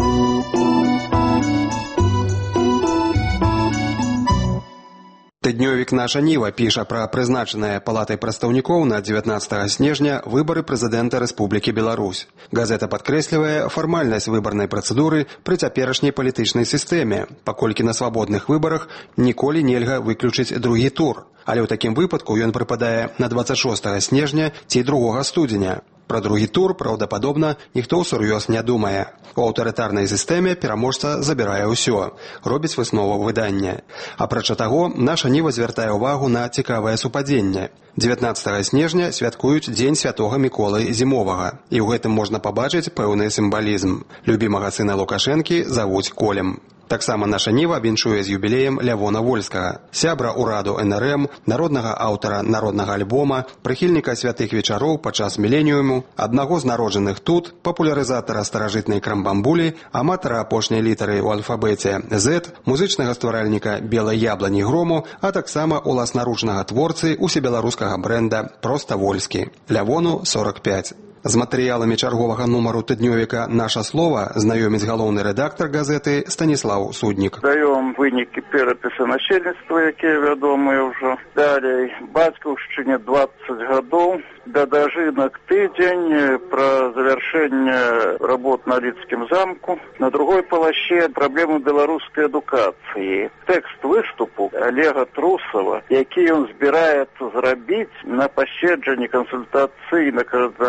Speaker 27: Тыднёвік «Наша Ніва» піша пра прызначаныя палатай прадстаўнікоў на дзевятнаццатага снежня выбары прэзідэнта Рэспублікі Беларусь. Газета падкрэслівае фармальнасць выбарнай працэдуры пры цяперашняй палітычнай сістэме, паколькі на свабодных выбарах ніколі нельга выключыць другі тур. Але ў такім выпадку ён прыпадае на дваццаць шостага снежня ці другога студзеня. Пра другі тур, праўдападобна, ніхто ўсур'ёз не думае. У аўтарытарнай сістэме пераможца забірае ўсё, робіць выснову выдання. Апрача таго, «Наша Ніва» звяртае ўвагу на цікавае супадзенне. дзевятнаццатага снежня святкуюць Дзень святога Міколы Зімовага, і ў гэтым можна пабачыць пэўны сімвалізм. Любімага сына Лукашэнкі завуць Колем. Таксама «Наша Ніва» віншуе з юбілеем Лявона Вольскага, сябра ўраду эн эр эм, народнага аўтара народнага альбома, прыхільніка святых вечароў падчас міленіуму, аднаго з народжаных тут, папулярызатара старажытнай крамбамбулі, аматара апошняй літары ў алфабеце «З», музычнага стваральніка «Белай яблані грому», а таксама уласнаручнага творцы усебеларускага брэнда «Проста Вольскі». Лявону сорок пять. З матэрыяламі чарговага нумару тыднёвіка «Наша слова» знаёміць галоўны рэдактар газеты Станіслаў Суднік.
Speaker 28: Даём вынікі перапісы насельніцтва, якія вядомыя ўжо. Далей, бацькаўшчыне двадцать гадоў, да дажынак тыдзень пра завяршэнне работ на Лідскім замку. На другой палаще праблемы беларускай адукацыі. Тэкст выступу Олега Трусова, які ён збіраецца зрабіць на паседжанні кансультацыйна-коардынацыйнай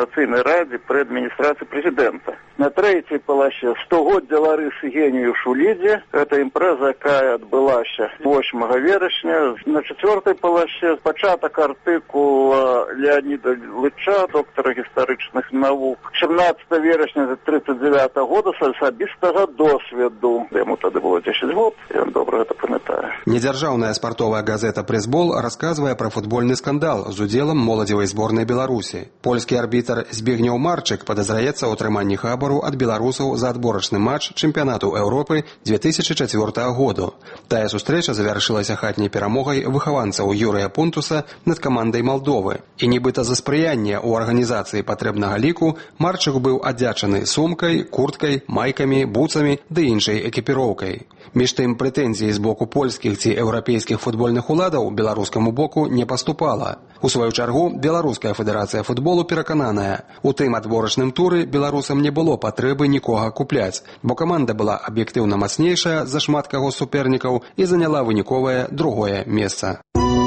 Speaker 18: радзе пры адміністрацыі прэзідэнта. На трэцяй паласе стагоддзя Ларысы Генію Шулідзе. Гэта імпрэза, якая адбылася восьмага верасня. На чацвёртай паласе пачатак артыкула Леаніда Лыча, доктара гістарычных навук. сямнадцатага верасня тридцать девятого года з асабістага досведу. Яму тады было дзесяць год, і ён добра гэта памятае.
Speaker 27: Недзяржаўная спартовая газета «Прэсбол» расказвае пра футбольны скандал з удзелам моладзевай зборнай Беларусі. Польскі арбітр Збігнеў Марчык падазраецца ў атрыманні хабару ад беларусаў за адборачны матч чэмпіянату Еўропы две тысячи чацвёртага году. Тая сустрэча завяршылася хатняй перамогай выхаванцаў Юрыя Пунтуса над камандай Малдовы. І нібыта за спрыянне ў арганізацыі патрэбнага ліку Марчык быў адзячаны сумкай, курткай, майкамі, буцамі ды іншай экіпіроўкай. Між тым, прэтэнзій з боку польскіх ці еўрапейскіх футбольных уладаў беларускаму боку не паступала. У сваю чаргу, Беларуская федэрацыя футболу перакананая. У тым адборачным туры беларусам не было патрэбы нікога купляць, бо каманда была аб'ектыўна мацнейшая за шмат каго супернікаў і заняла выніковае другое месца.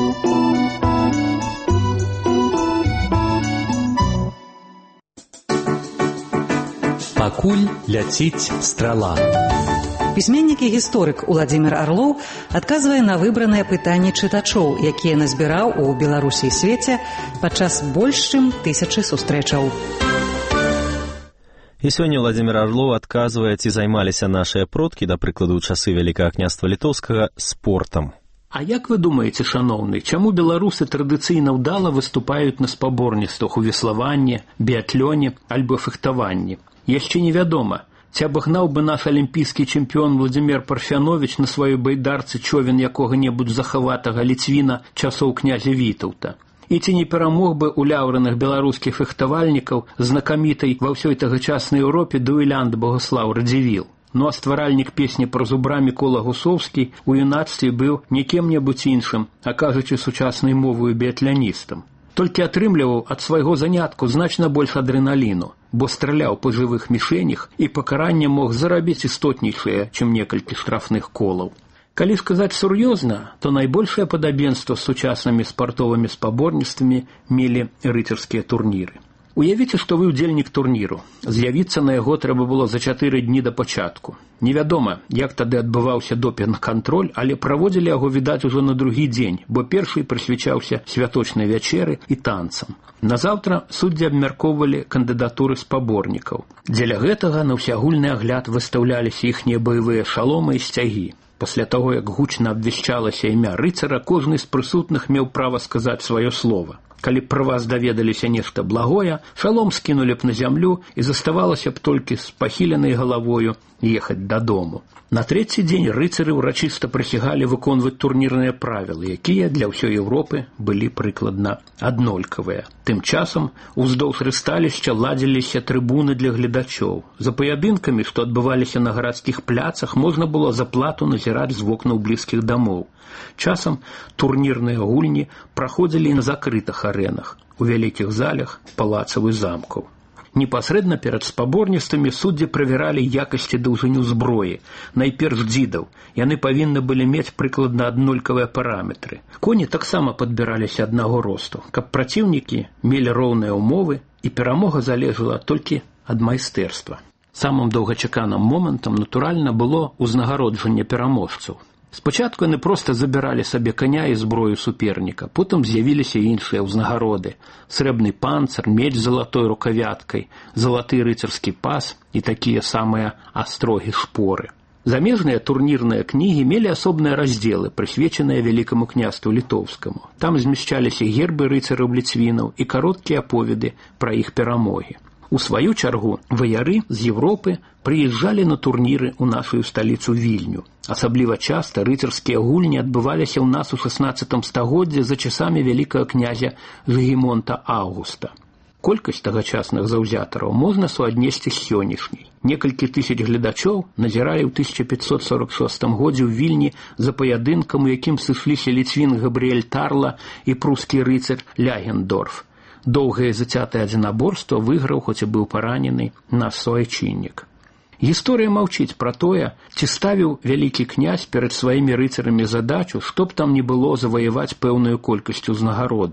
Speaker 19: Пакуль ляціць страла.
Speaker 10: Пісьменнік і гісторык Уладзімір Арлоў адказвае на выбраныя пытанні чытачоў, якія назбіраў у Беларусі і свеце падчас больш чым тысячы сустрэчаў.
Speaker 1: І сёння Уладзімір Арлоў адказвае, ці займаліся нашыя продкі, да прыкладу, ў часы Вялікага княства Літоўскага, спортам.
Speaker 20: А як вы думаеце, шаноўны, чаму беларусы традыцыйна ўдала выступаюць на спаборніцтвах у веславанні, біятлёне альбо фехтаванні? Яшчэ невядома, ці абагнаў бы наш алімпійскі чэмпіён Владзімір Парфяновіч на сваёй байдарцы човен якога-небудзь захаватага ліцвіна часоў князя Вітаўта? І ці не перамог бы у ляўраных беларускіх фехтавальнікаў знакамітай ва ўсёй тагачаснай Еўропе дуэлянт Богослаў Радзівіл? Ну а стваральнік песні пра зубра Мікола Гусоўскі у юнацтве быў не кем-небудзь іншым, а кажучы сучаснай моваю біятляністам. Толькі атрымліваў ад свайго занятку значна больш адрэналіну, бо страляў па жывых мішенях і пакаранне мог зарабіць істотнейшае, чым некалькі штрафных колаў. Калі сказаць сур'ёзна, то найбольшае падабенства з сучаснымі спартовымі спаборніцтвамі мелі рыцарскія турніры. Уявіце, што вы ўдзельнік турніру. З'явіцца на яго трэба было за чатыры дні да пачатку. Невядома, як тады адбываўся допінг-кантроль, але праводзілі яго, відаць, ужо на другі дзень, бо першы прысвячаўся святочнай вячэры і танцам. Назаўтра суддзі абмяркоўвалі кандыдатуры спаборнікаў. Дзеля гэтага на ўсеагульны агляд выстаўляліся іхнія баявыя шаломы і сцягі. Пасля таго, як гучна абвяшчалася імя рыцара, кожны з прысутных меў права сказаць сваё слова. Калі б пра вас даведаліся нешта благое, шалом скінулі б на зямлю і заставалася б толькі з пахіленай галавою ехаць дадому. На трэці дзень рыцары ўрачыста прысягалі выконваць турнірныя правілы, якія для ўсёй Еўропы былі прыкладна аднолькавыя. Тым часам уздоўж рысталішча ладзіліся трыбуны для гледачоў. За паядынкамі, што адбываліся на гарадскіх пляцах, можна было за плату назіраць з вокнаў блізкіх дамоў. Часам турнірныя гульні праходзілі і на закрытых арэнах, у вялікіх залях палацаў і замкаў. Непасрэдна перад спаборніцтвамі суддзі правяралі якасці даўжыню зброі, найперш дзідаў. Яны павінны былі мець прыкладна аднолькавыя параметры. Коні таксама падбіраліся аднаго росту, каб праціўнікі мелі роўныя ўмовы, і перамога залежала толькі ад майстэрства. Самым доўгачаканым момантам, натуральна, было ўзнагароджанне пераможцаў. Спачатку яны проста забіралі сабе каня і зброю суперніка, потым з'явіліся іншыя ўзнагароды. Срэбны панцыр, меч з залатой рукавяткай, залаты рыцарскі пас і такія самыя астрогі шпоры. Замежныя турнірныя кнігі мелі асобныя раздзелы, прысвечаныя Вялікаму княству Літоўскаму. Там змяшчаліся гербы рыцараў-ліцвінаў і кароткія аповеды пра іх перамогі. У сваю чаргу ваяры з Европы прыязджалі на турніры ў нашу сталіцу Вільню. Асабліва часта рыцарскія гульні адбываліся ў нас у шаснаццатым стагоддзі за часамі вялікага князя Жыгімонта Аўгуста. Колькасць тагачасных заўзятараў можна суаднесці з сённяшняй. Некалькі тысяч гледачоў назіралі ў тысяча пятьсот сорок шостым годзе ў Вільні за паядынкам, у якім сышліся ліцвін Габрыэль Тарла і прускі рыцар Лягендорф. Доўгае зацятае адзінаборства выйграў, хоць і быў паранены, наш суайчыннік. Гісторыя маўчыць пра тое, ці ставіў вялікі князь перад сваімі рыцарамі задачу, што б там не было заваяваць пэўную колькасць узнагародаў.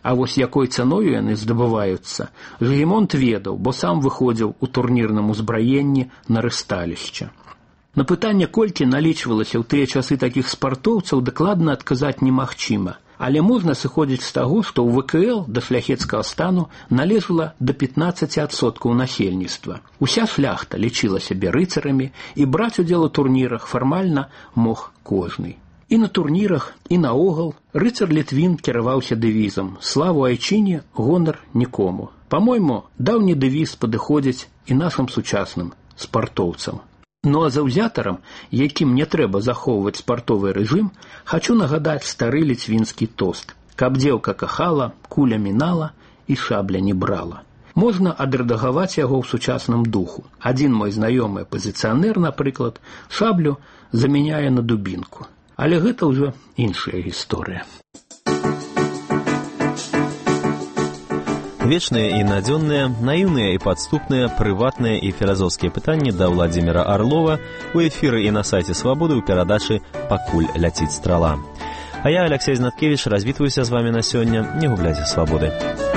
Speaker 20: А вось якой цаною яны здабываюцца, Жгемонт ведаў, бо сам выходзіў у турнірным узбраенні на рысталішча. На пытанне, колькі налічвалася ў тыя часы такіх спартоўцаў, дакладна адказаць немагчыма. Але можна сыходзіць з таго, што ў вэ ка эл да шляхецкага стану належала да пятнаццаць адсоткаў насельніцтва. Уся шляхта лічыла сябе рыцарамі, і браць удзел у турнірах фармальна мог кожны. І на турнірах, і наогул рыцар Літвін кіраваўся дэвізам «Славу айчыне, гонар нікому». Па-мойму, даўні дэвіз падыходзіць і нашым сучасным спартоўцам. Ну а заўзятарам, якім не трэба захоўваць спартовы рэжым, хачу нагадаць стары ліцвінскі тост: каб дзеўка кахала, куля мінала і шабля не брала. Можна адрэдагаваць яго ў сучасным духу. Адзін мой знаёмы апазіцыянер, напрыклад, шаблю замяняе на дубінку. Але гэта ўжо іншая гісторыя.
Speaker 1: Вечныя і надзённыя, наіўныя і падступныя, прыватныя і філазофскія пытанні да Владзіміра Арлова у эфіры і на сайце Свабоды ў перадачы «Пакуль ляціць страла». А я, Алексей Знаткевич, развітваюся з вамі на сёння. Не губляйце свабоды.